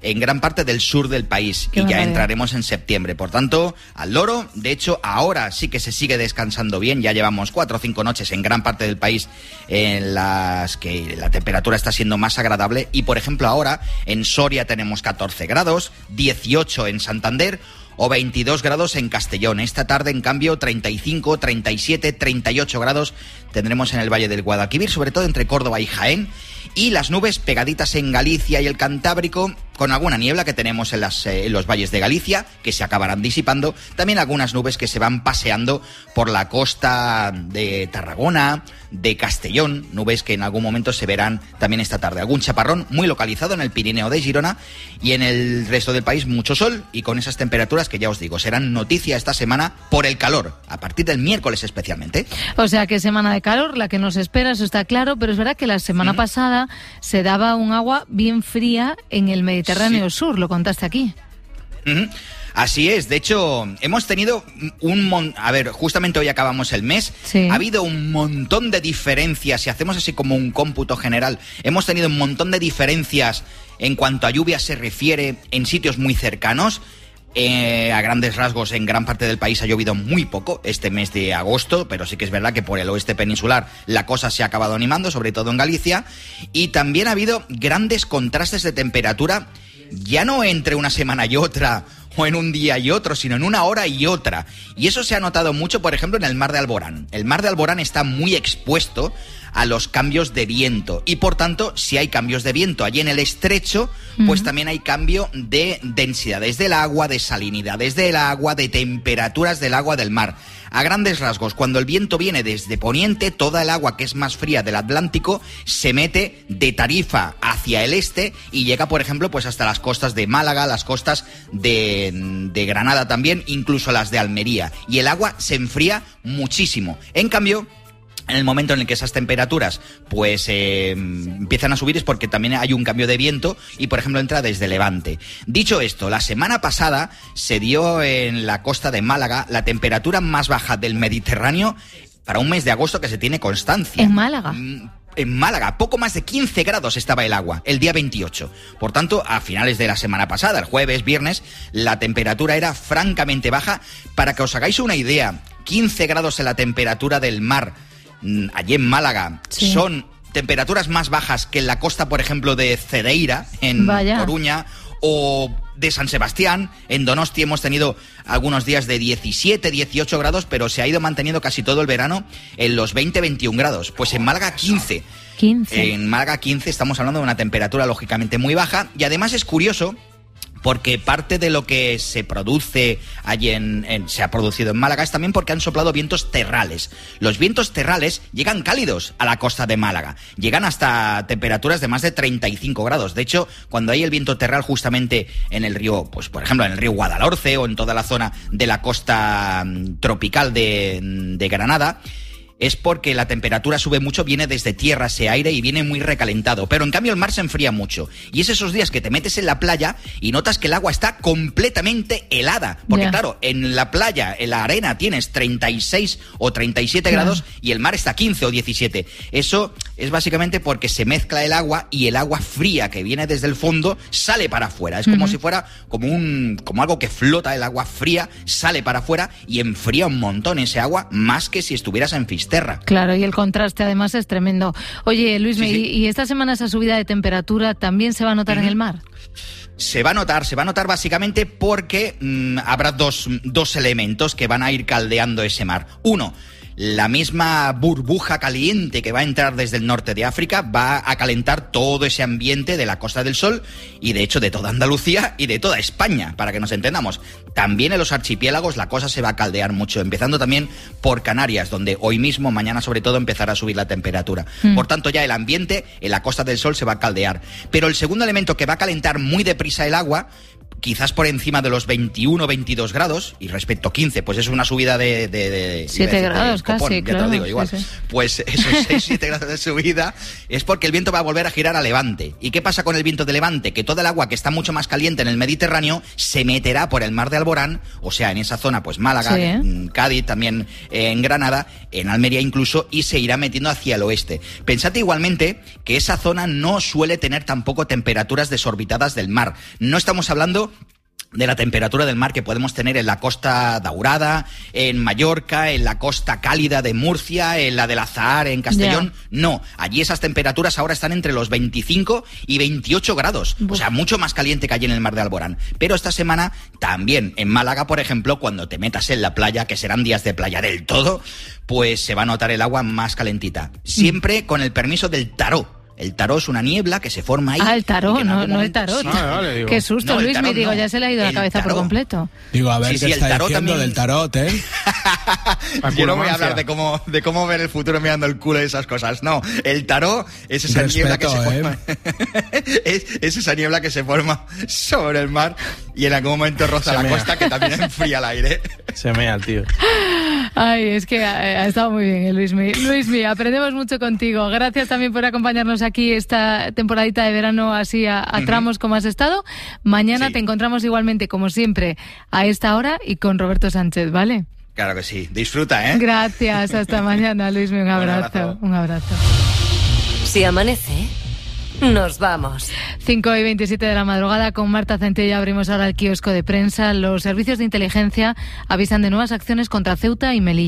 en gran parte del sur del país. Qué y ya entraremos en septiembre. Por tanto, al loro. De hecho, ahora sí que se sigue descansando bien. Ya llevamos cuatro o cinco noches en gran parte del país en las que la temperatura está siendo más agradable. Y, por ejemplo, ahora en Soria tenemos catorce grados, dieciocho en Santander o veintidós grados en Castellón. Esta tarde, en cambio, treinta y cinco, treinta y siete, treinta y ocho grados tendremos en el Valle del Guadalquivir, sobre todo entre Córdoba y Jaén. Y las nubes pegaditas en Galicia y el Cantábrico, con alguna niebla que tenemos en, las, eh, en los valles de Galicia, que se acabarán disipando. También algunas nubes que se van paseando por la costa de Tarragona, de Castellón, nubes que en algún momento se verán también esta tarde. Algún chaparrón muy localizado en el Pirineo de Girona, y en el resto del país mucho sol, y con esas temperaturas que ya os digo, serán noticia esta semana por el calor, a partir del miércoles especialmente. O sea que semana de calor, la que nos espera, eso está claro, pero es verdad que la semana ¿Mm? pasada se daba un agua bien fría en el Mediterráneo sí. Sur, lo contaste aquí. Uh-huh. Así es, de hecho, hemos tenido un mon... A ver, justamente hoy acabamos el mes, sí. Ha habido un montón de diferencias, si hacemos así como un cómputo general, hemos tenido un montón de diferencias en cuanto a lluvia se refiere en sitios muy cercanos. Eh, a grandes rasgos, en gran parte del país ha llovido muy poco este mes de agosto, pero sí que es verdad que por el oeste peninsular la cosa se ha acabado animando, sobre todo en Galicia, y también ha habido grandes contrastes de temperatura, ya no entre una semana y otra, o en un día y otro, sino en una hora y otra. Y eso se ha notado mucho, por ejemplo, en el Mar de Alborán. El Mar de Alborán está muy expuesto a los cambios de viento, y por tanto, si hay cambios de viento allí en el estrecho, pues uh-huh. también hay cambio de densidades del agua, de salinidades del agua, de temperaturas del agua del mar. A grandes rasgos, cuando el viento viene desde poniente, toda el agua que es más fría del Atlántico se mete de Tarifa hacia el este y llega, por ejemplo, pues hasta las costas de Málaga, las costas de, de Granada también, incluso las de Almería. Y el agua se enfría muchísimo. En cambio, en el momento en el que esas temperaturas pues eh, empiezan a subir es porque también hay un cambio de viento y, por ejemplo, entra desde Levante. Dicho esto, la semana pasada se dio en la costa de Málaga la temperatura más baja del Mediterráneo para un mes de agosto que se tiene constancia. ¿En Málaga? En Málaga, poco más de quince grados estaba el agua, el día veintiocho. Por tanto, a finales de la semana pasada, el jueves, viernes, la temperatura era francamente baja. Para que os hagáis una idea, quince grados en la temperatura del mar allí en Málaga, sí. Son temperaturas más bajas que en la costa, por ejemplo, de Cedeira, en Vaya. Coruña, o de San Sebastián. En Donosti hemos tenido algunos días de diecisiete, dieciocho grados, pero se ha ido manteniendo casi todo el verano en los veinte, veintiún grados. Pues en Málaga quince. quince. En Málaga quince estamos hablando de una temperatura lógicamente muy baja, y además es curioso porque parte de lo que se produce allí en, en, se ha producido en Málaga es también porque han soplado vientos terrales. Los vientos terrales llegan cálidos a la costa de Málaga, llegan hasta temperaturas de más de treinta y cinco grados. De hecho, cuando hay el viento terral justamente en el río, pues por ejemplo en el río Guadalhorce o en toda la zona de la costa tropical de, de Granada, es porque la temperatura sube mucho, viene desde tierra ese aire y viene muy recalentado. Pero en cambio el mar se enfría mucho. Y es esos días que te metes en la playa y notas que el agua está completamente helada. Porque yeah. claro, en la playa, en la arena, tienes treinta y seis o treinta y siete yeah. grados y el mar está quince o diecisiete. Eso es básicamente porque se mezcla el agua y el agua fría que viene desde el fondo sale para afuera. Es como uh-huh. si fuera como un como algo que flota, el agua fría sale para afuera y enfría un montón ese agua, más que si estuvieras en Fisterra. Claro, y el contraste además es tremendo. Oye, Luis, sí, sí. ¿y esta semana esa subida de temperatura también se va a notar uh-huh. en el mar? Se va a notar, se va a notar básicamente porque mmm, habrá dos, dos elementos que van a ir caldeando ese mar. Uno, la misma burbuja caliente que va a entrar desde el norte de África va a calentar todo ese ambiente de la Costa del Sol y de hecho de toda Andalucía y de toda España, para que nos entendamos. También en los archipiélagos la cosa se va a caldear mucho, empezando también por Canarias, donde hoy mismo, mañana sobre todo, empezará a subir la temperatura. Mm. Por tanto, ya el ambiente en la Costa del Sol se va a caldear. Pero el segundo elemento que va a calentar muy deprisa el agua, quizás por encima de los veintiuno, veintidós grados, y respecto a quince, pues es una subida de... de, de siete grados de copón, casi, ya claro. te lo digo, igual. Sí, sí. Pues esos seis, siete grados de subida es porque el viento va a volver a girar a levante. ¿Y qué pasa con el viento de levante? Que toda el agua que está mucho más caliente en el Mediterráneo se meterá por el mar de Alborán, o sea, en esa zona, pues Málaga, Sí, ¿eh? Cádiz, también eh, en Granada, en Almería incluso, y se irá metiendo hacia el oeste. Pensad igualmente que esa zona no suele tener tampoco temperaturas desorbitadas del mar. No estamos hablando de la temperatura del mar que podemos tener en la Costa Daurada, en Mallorca, en la costa cálida de Murcia, en la del Azahar, en Castellón. Yeah. No, allí esas temperaturas ahora están entre los veinticinco y veintiocho grados, Uf. o sea, mucho más caliente que allí en el mar de Alborán. Pero esta semana también en Málaga, por ejemplo, cuando te metas en la playa, que serán días de playa del todo, pues se va a notar el agua más calentita. Siempre mm. con el permiso del tarot. El tarot es una niebla que se forma ahí. Ah, el tarot, no, no el tarot. Sí. Ah, vale, digo. Qué susto, no, Luis, me digo, no. ya se le ha ido el la cabeza tarot. por completo. Digo, a ver sí, qué sí, está diciendo también... del tarot, ¿eh? Yo no voy a hablar de cómo, de cómo ver el futuro mirando el culo y esas cosas. No, el tarot es esa Respeto, niebla que se forma. ¿eh? es, es esa niebla que se forma sobre el mar y en algún momento roza se la mea. costa, que también enfría el aire. Se mea, tío. Ay, es que ha, ha estado muy bien, eh, Luismi. Luismi, aprendemos mucho contigo. Gracias también por acompañarnos aquí esta temporadita de verano así a, a tramos uh-huh. como has estado. Mañana sí. te encontramos igualmente, como siempre, a esta hora y con Roberto Sánchez, ¿vale? Claro que sí. Disfruta, ¿eh? Gracias. Hasta mañana, Luismi. Un abrazo. Un abrazo. Un abrazo. Si amanece, nos vamos. cinco y veintisiete de la madrugada con Marta Centella. Abrimos ahora el kiosco de prensa. Los servicios de inteligencia avisan de nuevas acciones contra Ceuta y Melilla.